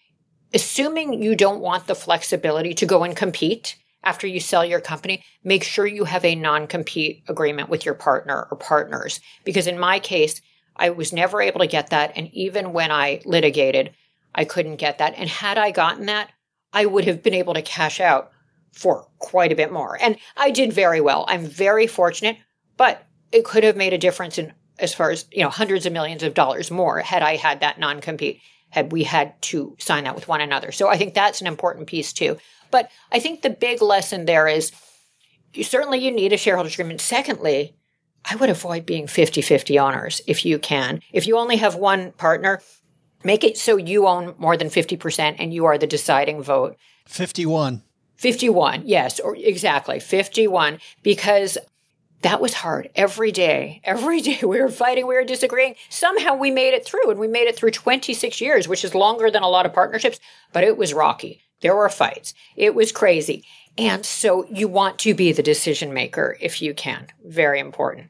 assuming you don't want the flexibility to go and compete after you sell your company, make sure you have a non-compete agreement with your partner or partners. Because in my case, I was never able to get that. And even when I litigated, I couldn't get that. And had I gotten that, I would have been able to cash out for quite a bit more. And I did very well. I'm very fortunate, but it could have made a difference in as far as, hundreds of millions of dollars more had I had that non-compete, had we had to sign that with one another. So I think that's an important piece too. But I think the big lesson there is certainly you need a shareholders agreement. Secondly, I would avoid being 50-50 owners if you can. If you only have one partner, make it so you own more than 50% and you are the deciding vote. 51. 51, yes, or exactly, 51, because that was hard. Every day we were fighting, we were disagreeing. Somehow we made it through, and we made it through 26 years, which is longer than a lot of partnerships, but it was rocky. There were fights. It was crazy. And so you want to be the decision maker if you can. Very important.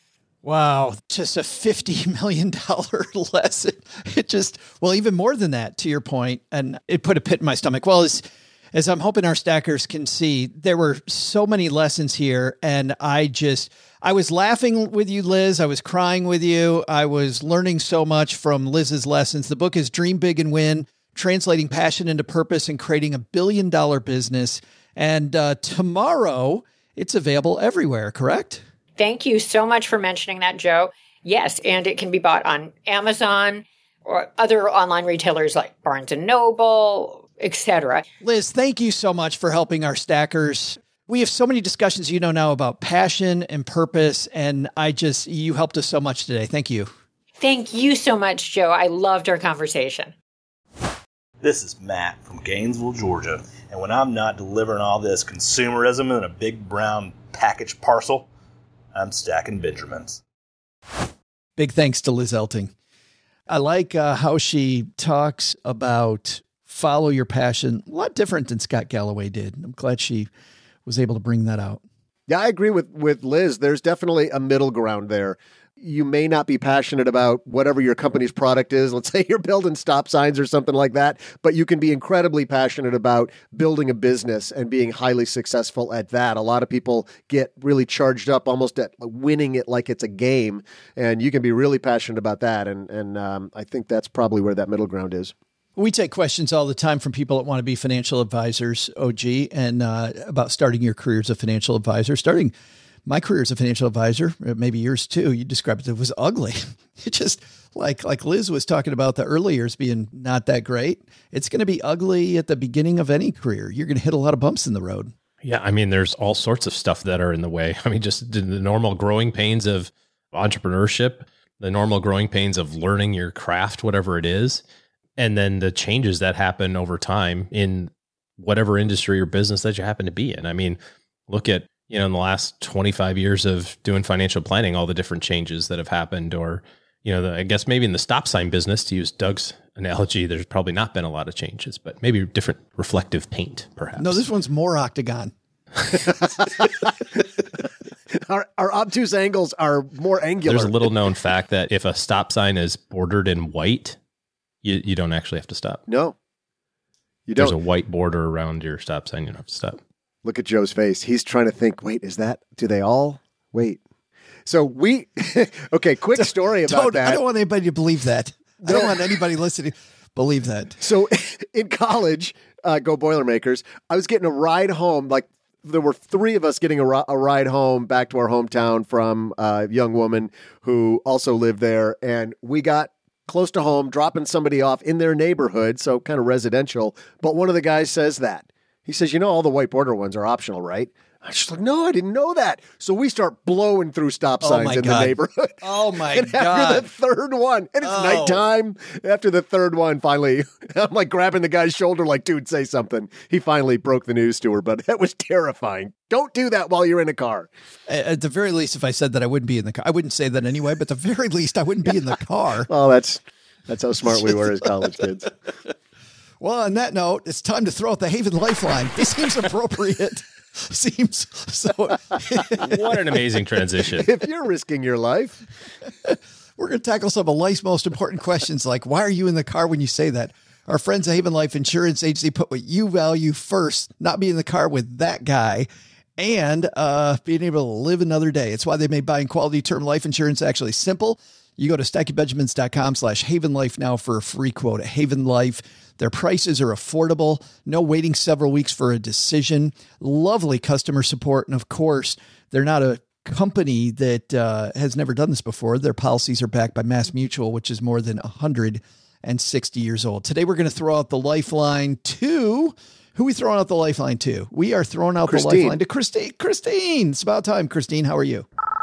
Wow. Just a $50 million lesson. It just, well, even more than that, to your point, and it put a pit in my stomach. Well, as I'm hoping our stackers can see, there were so many lessons here. And I was laughing with you, Liz. I was crying with you. I was learning so much from Liz's lessons. The book is Dream Big and Win, Translating Passion into Purpose and Creating a $1 billion business. And tomorrow it's available everywhere, correct? Thank you so much for mentioning that, Joe. Yes, and it can be bought on Amazon or other online retailers like Barnes & Noble, etc. Liz, thank you so much for helping our stackers. We have so many discussions, now about passion and purpose, and you helped us so much today. Thank you. Thank you so much, Joe. I loved our conversation. This is Matt from Gainesville, Georgia, and when I'm not delivering all this consumerism in a big brown package parcel, I'm stacking Benjamins. Big thanks to Liz Elting. I like how she talks about follow your passion. A lot different than Scott Galloway did. I'm glad she was able to bring that out. Yeah, I agree with Liz. There's definitely a middle ground there. You may not be passionate about whatever your company's product is. Let's say you're building stop signs or something like that, but you can be incredibly passionate about building a business and being highly successful at that. A lot of people get really charged up almost at winning it like it's a game, and you can be really passionate about that. And I think that's probably where that middle ground is. We take questions all the time from people that want to be financial advisors, OG, and about starting your career as a financial advisor. Starting my career as a financial advisor, maybe yours too, you described it was ugly. It just like Liz was talking about the early years being not that great. It's going to be ugly at the beginning of any career. You're going to hit a lot of bumps in the road. Yeah. I mean, there's all sorts of stuff that are in the way. I mean, just the normal growing pains of entrepreneurship, the normal growing pains of learning your craft, whatever it is. And then the changes that happen over time in whatever industry or business that you happen to be in. I mean, look at, in the last 25 years of doing financial planning, all the different changes that have happened, or, I guess maybe in the stop sign business, to use Doug's analogy, there's probably not been a lot of changes, but maybe different reflective paint, perhaps. No, this one's more octagon. Our obtuse angles are more angular. There's a little known fact that if a stop sign is bordered in white, you don't actually have to stop. No, you don't. There's a white border around your stop sign. You don't have to stop. Look at Joe's face. He's trying to think, wait, do they all? Wait. So okay, quick story about that. I don't want anybody to believe that. I don't want anybody listening to believe that. So in college, go Boilermakers, I was getting a ride home. Like there were three of us getting a ride home back to our hometown from a young woman who also lived there. And we got close to home, dropping somebody off in their neighborhood, so kind of residential. But one of the guys says that. He says, all the white border ones are optional, right? I was just like, no, I didn't know that. So we start blowing through stop signs in the neighborhood. Oh, my and God. After the third one, and it's nighttime, after the third one, finally, I'm like grabbing the guy's shoulder like, dude, say something. He finally broke the news to her, but that was terrifying. Don't do that while you're in a car. At the very least, if I said that, I wouldn't be in the car. I wouldn't say that anyway, but at the very least, I wouldn't be in the car. Oh, that's how smart we were as college kids. Well, on that note, it's time to throw out the Haven Lifeline. This seems appropriate. Seems so. What an amazing transition. If you're risking your life. We're going to tackle some of life's most important questions, like why are you in the car when you say that? Our friends at Haven Life Insurance Agency put what you value first, not be in the car with that guy, and being able to live another day. It's why they made buying quality term life insurance actually simple. You go to stackingbenjamins.com/HavenLife now for a free quote at Haven Life. Their prices are affordable. No waiting several weeks for a decision. Lovely customer support. And of course, they're not a company that has never done this before. Their policies are backed by Mass Mutual, which is more than 160 years old. Today, we're going to throw out the lifeline to Who are we throwing out the lifeline to? We are throwing out the lifeline to Christine. Christine, it's about time. Christine, how are you?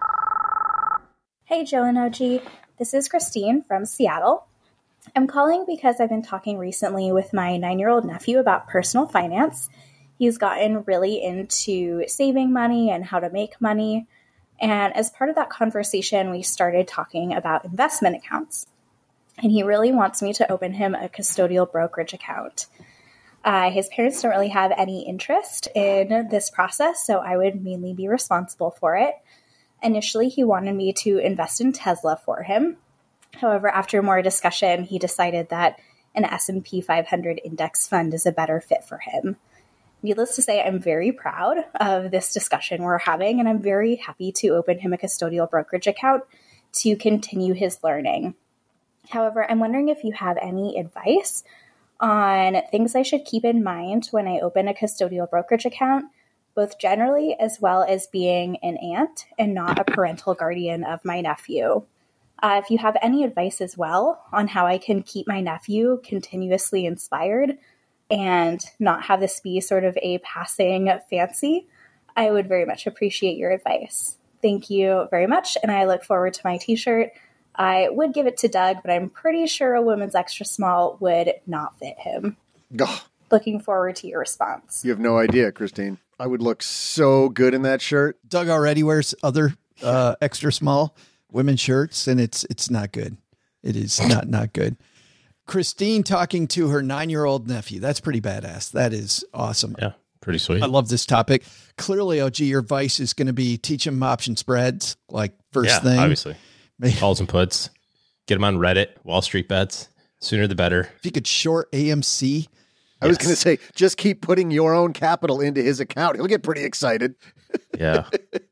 Hey, Joe and OG. This is Christine from Seattle. I'm calling because I've been talking recently with my 9-year-old nephew about personal finance. He's gotten really into saving money and how to make money. And as part of that conversation, we started talking about investment accounts. And he really wants me to open him a custodial brokerage account. His parents don't really have any interest in this process, so I would mainly be responsible for it. Initially, he wanted me to invest in Tesla for him. However, after more discussion, he decided that an S&P 500 index fund is a better fit for him. Needless to say, I'm very proud of this discussion we're having, and I'm very happy to open him a custodial brokerage account to continue his learning. However, I'm wondering if you have any advice on things I should keep in mind when I open a custodial brokerage account, both generally as well as being an aunt and not a parental guardian of my nephew. If you have any advice as well on how I can keep my nephew continuously inspired and not have this be sort of a passing fancy, I would very much appreciate your advice. Thank you very much, and I look forward to my t-shirt. I would give it to Doug, but I'm pretty sure a women's extra small would not fit him. Ugh. Looking forward to your response. You have no idea, Christine. I would look so good in that shirt. Doug already wears other extra small women's shirts, and it's not good. It is not good. Christine talking to her 9-year-old nephew. That's pretty badass. That is awesome. Yeah, pretty sweet. I love this topic. Clearly, OG, your advice is going to be teach them option spreads, like first thing. Obviously. Calls and puts. Get them on Reddit, Wall Street bets. Sooner the better. If you could short AMC. I was going to say, just keep putting your own capital into his account. He'll get pretty excited. Yeah.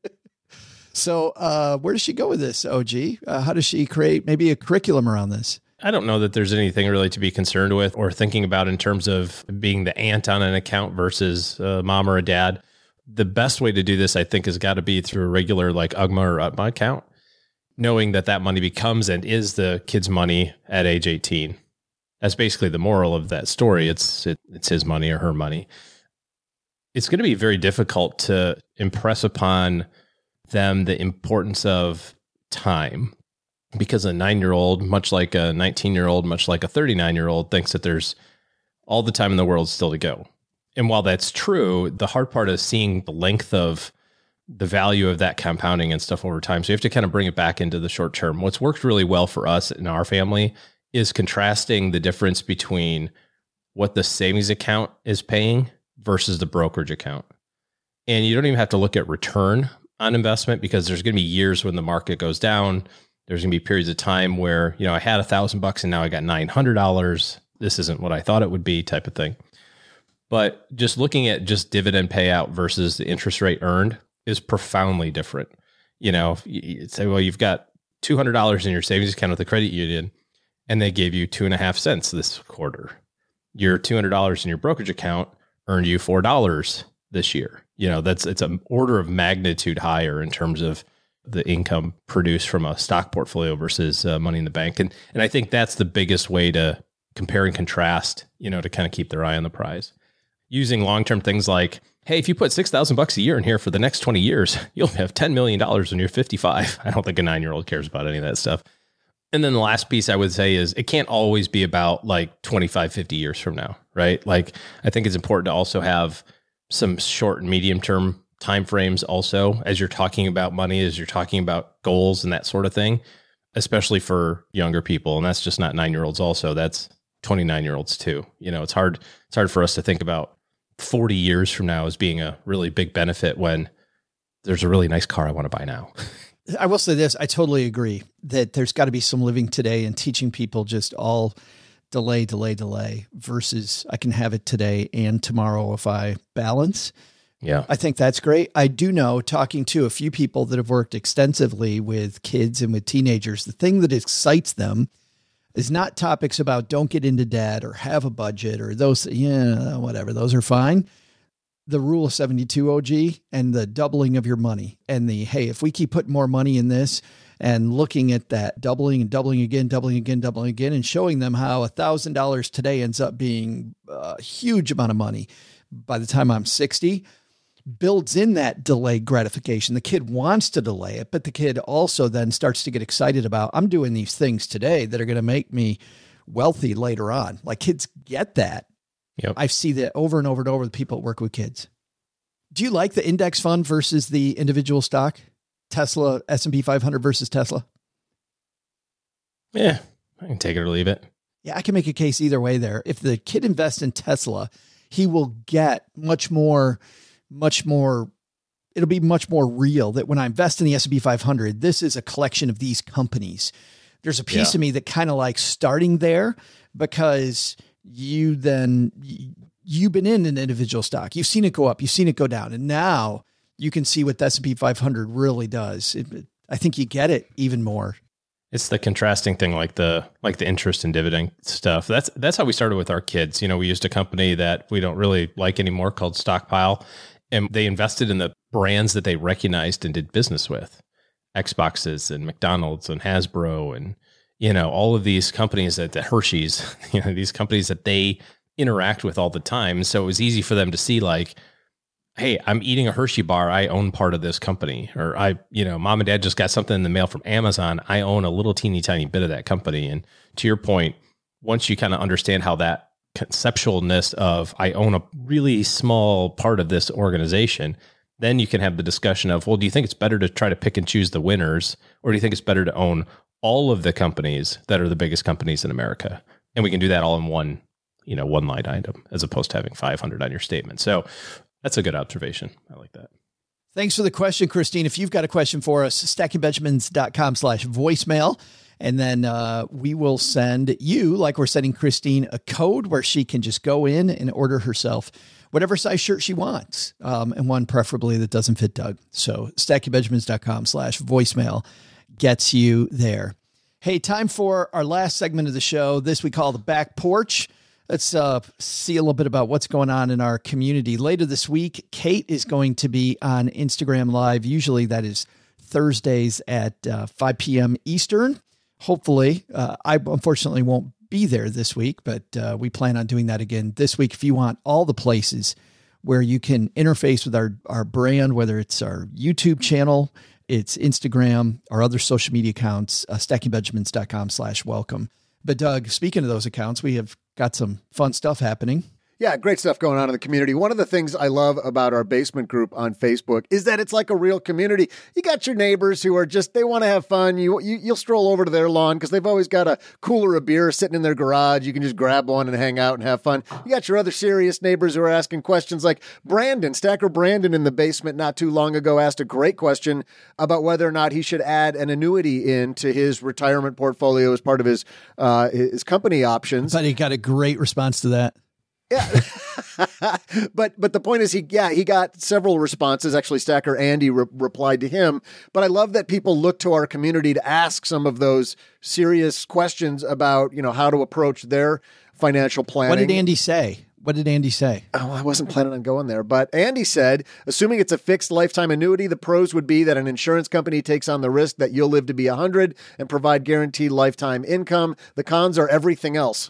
So where does she go with this, OG? How does she create maybe a curriculum around this? I don't know that there's anything really to be concerned with or thinking about in terms of being the aunt on an account versus a mom or a dad. The best way to do this, I think, has got to be through a regular like UGMA or UTMA account, knowing that that money becomes and is the kid's money at age 18. That's basically the moral of that story. It's his money or her money. It's going to be very difficult to impress upon them the importance of time, because a 9-year-old, much like a 19-year-old, much like a 39-year-old, thinks that there's all the time in the world still to go. And while that's true, the hard part is seeing the length of the value of that compounding and stuff over time. So you have to kind of bring it back into the short term. What's worked really well for us in our family is contrasting the difference between what the savings account is paying versus the brokerage account. And you don't even have to look at return on investment, because there's going to be years when the market goes down. There's going to be periods of time where, I had $1,000 and now I got $900. This isn't what I thought it would be, type of thing. But just looking at just dividend payout versus the interest rate earned is profoundly different. If you say, well, you've got $200 in your savings account with the credit union, and they gave you 2.5 cents this quarter. Your $200 in your brokerage account earned you $4 this year. It's an order of magnitude higher in terms of the income produced from a stock portfolio versus money in the bank. And I think that's the biggest way to compare and contrast, to kind of keep their eye on the prize. Using long-term things like, hey, if you put $6,000 a year in here for the next 20 years, you'll have $10 million when you're 55. I don't think a 9-year-old cares about any of that stuff. And then the last piece I would say is it can't always be about like 25, 50 years from now, right? Like, I think it's important to also have some short and medium term timeframes also as you're talking about money, as you're talking about goals and that sort of thing, especially for younger people. And that's just not 9-year-olds also. That's 29-year-olds too. It's hard for us to think about 40 years from now as being a really big benefit when there's a really nice car I want to buy now. I will say this. I totally agree that there's got to be some living today and teaching people just all delay versus I can have it today and tomorrow if I balance. Yeah. I think that's great. I do know, talking to a few people that have worked extensively with kids and with teenagers, the thing that excites them is not topics about don't get into debt or have a budget or those, whatever. Those are fine. The rule of 72 OG and the doubling of your money and hey, if we keep putting more money in this and looking at that doubling again, and showing them how $1,000 today ends up being a huge amount of money. by the time I'm 60 builds in that delayed gratification. The kid wants to delay it, but the kid also then starts to get excited about, I'm doing these things today that are going to make me wealthy later on. Like kids get that. Yep. I see that over and over and over with people that work with kids. Do you like the index fund versus the individual stock? Tesla, S&P 500 versus Tesla? Yeah, I can take it or leave it. Yeah, I can make a case either way there. If the kid invests in Tesla, he will get much more, it'll be much more real that when I invest in the S&P 500, this is a collection of these companies. There's a piece of me that kind of likes starting there because you've been in an individual stock. You've seen it go up, you've seen it go down. And now you can see what the S&P 500 really does. I think you get it even more. It's the contrasting thing, like the interest and dividend stuff. That's how we started with our kids. You know, we used a company that we don't really like anymore called Stockpile, and they invested in the brands that they recognized and did business with, Xboxes and McDonald's and Hasbro and, you know, all of these companies that the Hershey's, you know, these companies that they interact with all the time. So it was easy for them to see like, hey, I'm eating a Hershey bar. I own part of this company. Or mom and dad just got something in the mail from Amazon. I own a little teeny tiny bit of that company. And to your point, once you kind of understand how that conceptualness of I own a really small part of this organization, then you can have the discussion of, well, do you think it's better to try to pick and choose the winners? Or do you think it's better to own all of the companies that are the biggest companies in America? And we can do that all in one line item as opposed to having 500 on your statement. So that's a good observation. I like that. Thanks for the question, Christine. If you've got a question for us, stackingbenjamins.com/voicemail. And then we will send you, like we're sending Christine, a code where she can just go in and order herself whatever size shirt she wants. And one preferably that doesn't fit Doug. So stackingbenjamins.com/voicemail gets you there. Hey, time for our last segment of the show. This we call the back porch. Let's see a little bit about what's going on in our community. Later this week, Kate is going to be on Instagram Live. Usually that is Thursdays at 5 p.m. Eastern. Hopefully, I unfortunately won't be there this week, but we plan on doing that again this week. If you want all the places where you can interface with our brand, whether it's our YouTube channel, it's Instagram, our other social media accounts, stackingbenjamins.com/welcome. But Doug, speaking of those accounts, we have got some fun stuff happening. Yeah, great stuff going on in the community. One of the things I love about our basement group on Facebook is that it's like a real community. You got your neighbors who are just, they want to have fun. You'll stroll over to their lawn because they've always got a cooler of beer sitting in their garage. You can just grab one and hang out and have fun. You got your other serious neighbors who are asking questions like Brandon, Stacker Brandon in the basement not too long ago asked a great question about whether or not he should add an annuity into his retirement portfolio as part of his company options. But he got a great response to that. Yeah. But the point is he got several responses. Actually, Stacker Andy replied to him. But I love that people look to our community to ask some of those serious questions about, how to approach their financial planning. What did Andy say? Oh, I wasn't planning on going there, but Andy said, assuming it's a fixed lifetime annuity, the pros would be that an insurance company takes on the risk that you'll live to be 100 and provide guaranteed lifetime income. The cons are everything else.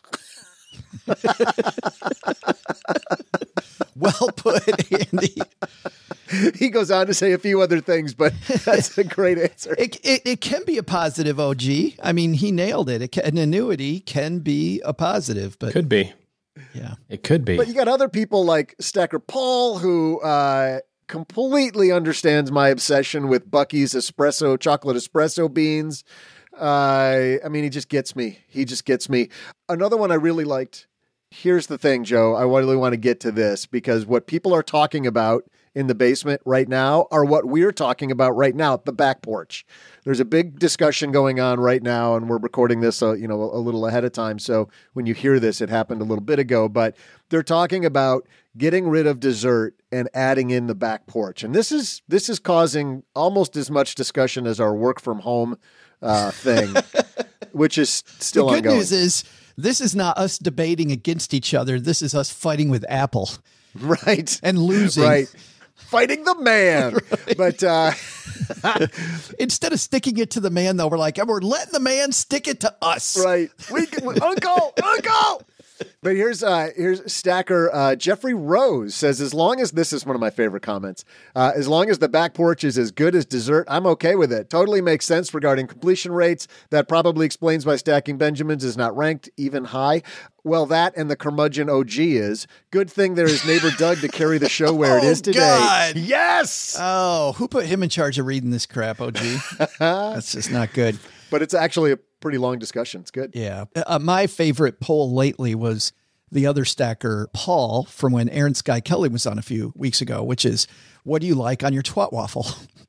Well put, Andy. He goes on to say a few other things, but that's a great answer. It can be a positive, OG. I mean, he nailed it. An annuity can be a positive, but could be. Yeah, it could be. But you got other people like Stacker Paul who completely understands my obsession with Bucky's chocolate espresso beans. I mean, he just gets me. Another one I really liked. Here's the thing, Joe. I really want to get to this because what people are talking about in the basement right now are what we're talking about right now at the back porch. There's a big discussion going on right now, and we're recording this, a little ahead of time. So when you hear this, it happened a little bit ago, but they're talking about getting rid of dessert and adding in the back porch. And this is causing almost as much discussion as our work from home thing, which is still ongoing. The good news is this is not us debating against each other. This is us fighting with Apple. Right. And losing. Right. Fighting the man. Right. But instead of sticking it to the man, though, we're letting the man stick it to us. Right. Uncle. But here's Stacker Jeffrey Rose says, as long as this is one of my favorite comments, as long as the back porch is as good as dessert, I'm okay with it. Totally makes sense regarding completion rates. That probably explains why Stacking Benjamins is not ranked even high. Well, that and the curmudgeon OG is. Good thing there is neighbor Doug to carry the show where it is today. God. Yes! Oh, who put him in charge of reading this crap, OG? That's just not good. But it's actually a pretty long discussion. It's good. Yeah. My favorite poll lately was the other stacker, Paul, from when Aaron Sky Kelly was on a few weeks ago, which is, what do you like on your twat waffle?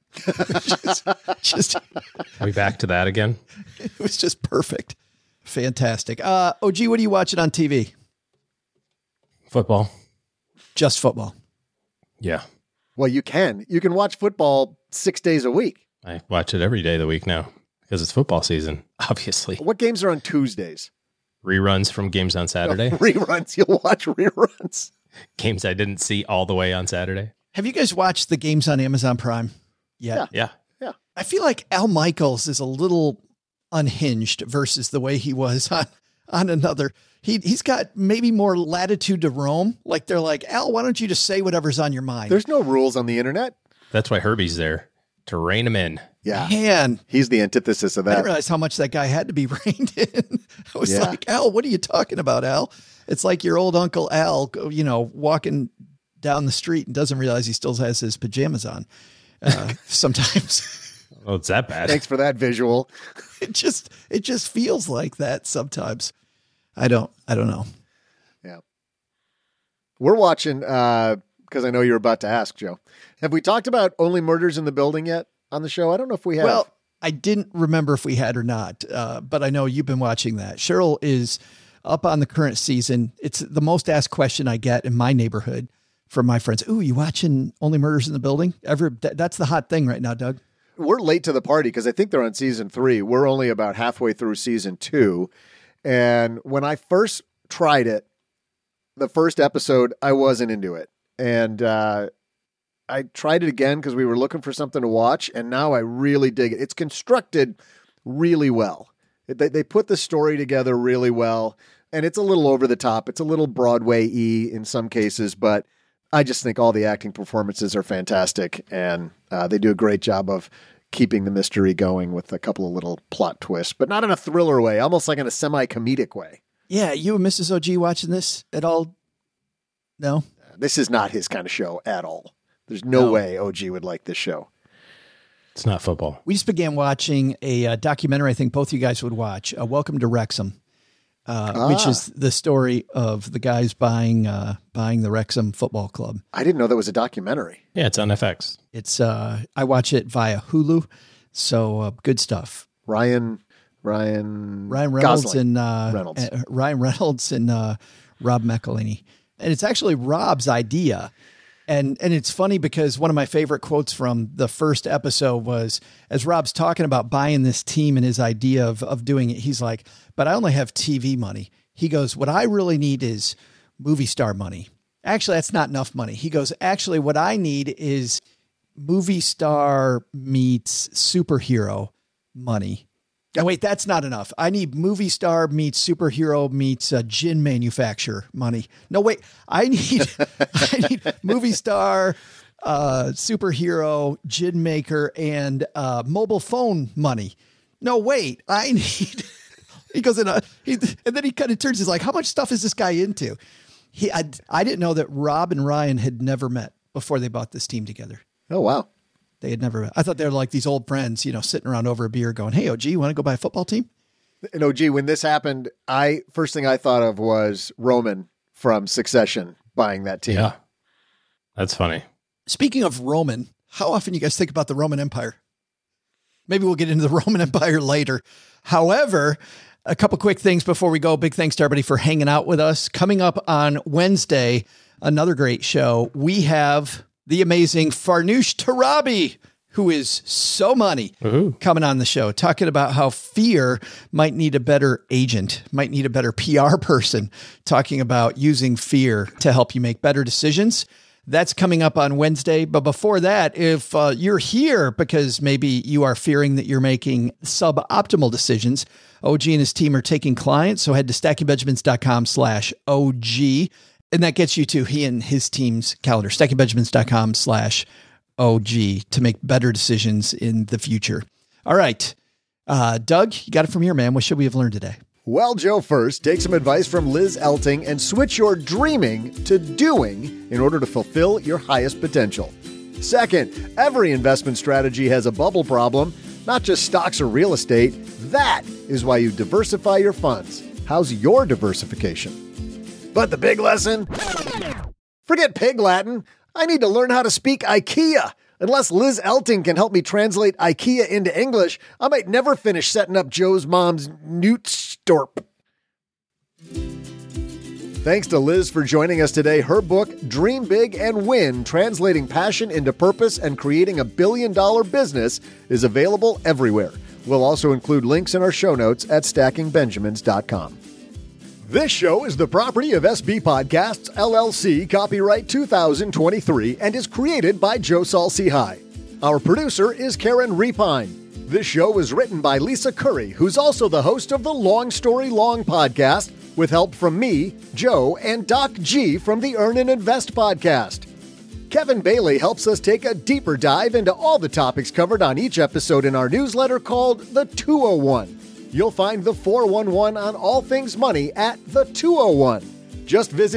just Are we back to that again? It was just perfect. Fantastic. OG, what are you watching on TV? Football. Just football. Yeah. Well, you can watch football 6 days a week. I watch it every day of the week now because it's football season, obviously. What games are on Tuesdays? Reruns from games on Saturday. Reruns. You'll watch reruns. Games I didn't see all the way on Saturday. Have you guys watched the games on Amazon Prime yet? Yeah. I feel like Al Michaels is a little unhinged versus the way he was on another. He's got maybe more latitude to roam. Like they're like, Al, why don't you just say whatever's on your mind? There's no rules on the internet. That's why Herbie's there, to rein him in. Yeah. Man, he's the antithesis of I that. didn't realize how much that guy had to be reined in. I was like, Al, what are you talking about, Al? It's like your old Uncle Al, walking down the street and doesn't realize he still has his pajamas on. Sometimes. Oh, it's that bad. Thanks for that visual. It just feels like that sometimes. I don't know. Yeah. We're watching, because I know you're about to ask, Joe. Have we talked about Only Murders in the Building yet on the show? I don't know if we have. Well, I didn't remember if we had or not, but I know you've been watching that. Cheryl is up on the current season. It's the most asked question I get in my neighborhood from my friends. Ooh, you watching Only Murders in the Building? That's the hot thing right now, Doug. We're late to the party because I think they're on season 3. We're only about halfway through season 2. And when I first tried it, the first episode, I wasn't into it. And I tried it again because we were looking for something to watch. And now I really dig it. It's constructed really well. They put the story together really well. And it's a little over the top. It's a little Broadway-y in some cases, but I just think all the acting performances are fantastic, and they do a great job of keeping the mystery going with a couple of little plot twists, but not in a thriller way, almost like in a semi-comedic way. Yeah, you and Mrs. OG watching this at all? No? This is not his kind of show at all. There's no way OG would like this show. It's not football. We just began watching a documentary I think both you guys would watch, Welcome to Wrexham. Which is the story of the guys buying the Wrexham Football Club. I didn't know that was a documentary. Yeah, it's on FX. It's I watch it via Hulu, so good stuff. Ryan Reynolds Gosling. and Ryan Reynolds and Rob McElhenney, and it's actually Rob's idea. And it's funny because one of my favorite quotes from the first episode was, as Rob's talking about buying this team and his idea of doing it, he's like, but I only have TV money. He goes, what I really need is movie star money. Actually, that's not enough money. He goes, actually, what I need is movie star meets superhero money. No, wait, that's not enough. I need movie star meets superhero meets gin manufacturer money. No, wait, I need movie star, superhero, gin maker, and mobile phone money. No, wait, I need. He goes in, and then he kind of turns. He's like, "How much stuff is this guy into?" I didn't know that Rob and Ryan had never met before they bought this team together. Oh wow. They had never. I thought they were like these old friends, sitting around over a beer going, "Hey, OG, you want to go buy a football team?" And OG, when this happened, first thing I thought of was Roman from Succession buying that team. Yeah, that's funny. Speaking of Roman, how often you guys think about the Roman Empire? Maybe we'll get into the Roman Empire later. However, a couple quick things before we go. Big thanks to everybody for hanging out with us. Coming up on Wednesday, another great show. We have the amazing Farnoosh Torabi, who is so money, coming on the show, talking about how fear might need a better agent, might need a better PR person, talking about using fear to help you make better decisions. That's coming up on Wednesday. But before that, if you're here because maybe you are fearing that you're making suboptimal decisions, OG and his team are taking clients. So head to stackingbenjamins.com/OG. And that gets you to he and his team's calendar, stackingbenjamins.com/OG, to make better decisions in the future. All right. Doug, you got it from here, man. What should we have learned today? Well, Joe, first, take some advice from Liz Elting and switch your dreaming to doing in order to fulfill your highest potential. Second, every investment strategy has a bubble problem, not just stocks or real estate. That is why you diversify your funds. How's your diversification? But the big lesson? Forget Pig Latin. I need to learn how to speak IKEA. Unless Liz Elting can help me translate IKEA into English, I might never finish setting up Joe's mom's Newtstorp. Thanks to Liz for joining us today. Her book, Dream Big and Win, Translating Passion into Purpose and Creating a Billion-Dollar Business, is available everywhere. We'll also include links in our show notes at stackingbenjamins.com. This show is the property of SB Podcasts, LLC, copyright 2023, and is created by Joe Saul-Sehy. Our producer is Karen Repine. This show was written by Lisa Curry, who's also the host of the Long Story Long podcast, with help from me, Joe, and Doc G from the Earn and Invest podcast. Kevin Bailey helps us take a deeper dive into all the topics covered on each episode in our newsletter called The 201. You'll find the 411 on all things money at the 201. Just visit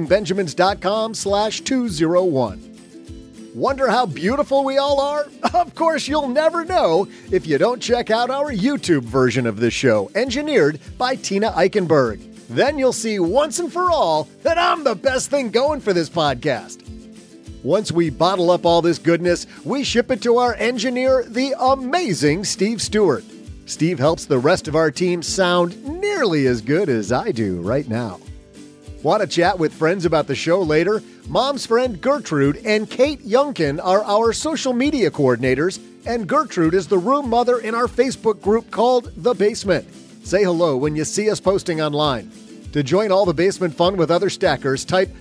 stackingbenjamins.com/201. Wonder how beautiful we all are? Of course, you'll never know if you don't check out our YouTube version of this show, engineered by Tina Eichenberg. Then you'll see once and for all that I'm the best thing going for this podcast. Once we bottle up all this goodness, we ship it to our engineer, the amazing Steve Stewart. Steve helps the rest of our team sound nearly as good as I do right now. Want to chat with friends about the show later? Mom's friend Gertrude and Kate Youngkin are our social media coordinators, and Gertrude is the room mother in our Facebook group called The Basement. Say hello when you see us posting online. To join all the basement fun with other stackers, type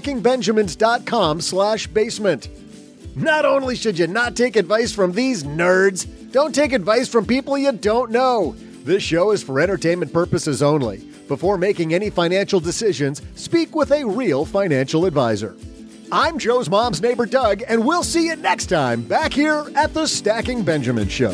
stackingbenjamins.com/basement. Not only should you not take advice from these nerds, don't take advice from people you don't know. This show is for entertainment purposes only. Before making any financial decisions, speak with a real financial advisor. I'm Joe's mom's neighbor, Doug, and we'll see you next time back here at the Stacking Benjamin Show.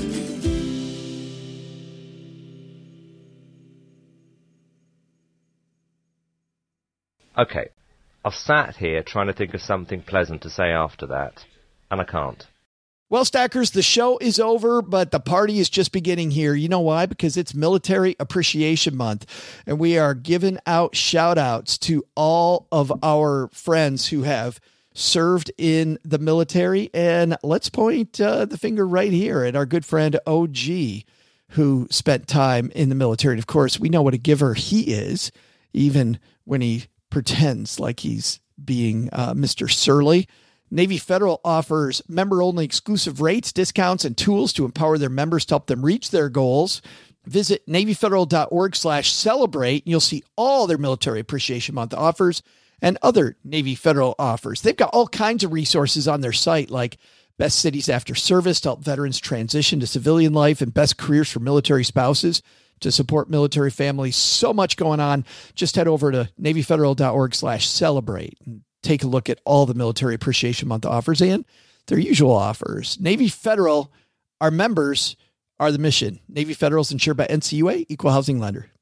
Okay, I've sat here trying to think of something pleasant to say after that, and I can't. Well, Stackers, the show is over, but the party is just beginning here. You know why? Because it's Military Appreciation Month, and we are giving out shout-outs to all of our friends who have served in the military. And let's point the finger right here at our good friend OG, who spent time in the military. And of course, we know what a giver he is, even when he pretends like he's being Mr. Surly. Navy Federal offers member-only exclusive rates, discounts, and tools to empower their members to help them reach their goals. Visit NavyFederal.org/celebrate, and you'll see all their Military Appreciation Month offers and other Navy Federal offers. They've got all kinds of resources on their site, like best cities after service to help veterans transition to civilian life and best careers for military spouses to support military families. So much going on. Just head over to NavyFederal.org/celebrate and take a look at all the Military Appreciation Month offers and their usual offers. Navy Federal, our members are the mission. Navy Federal is insured by NCUA, Equal Housing Lender.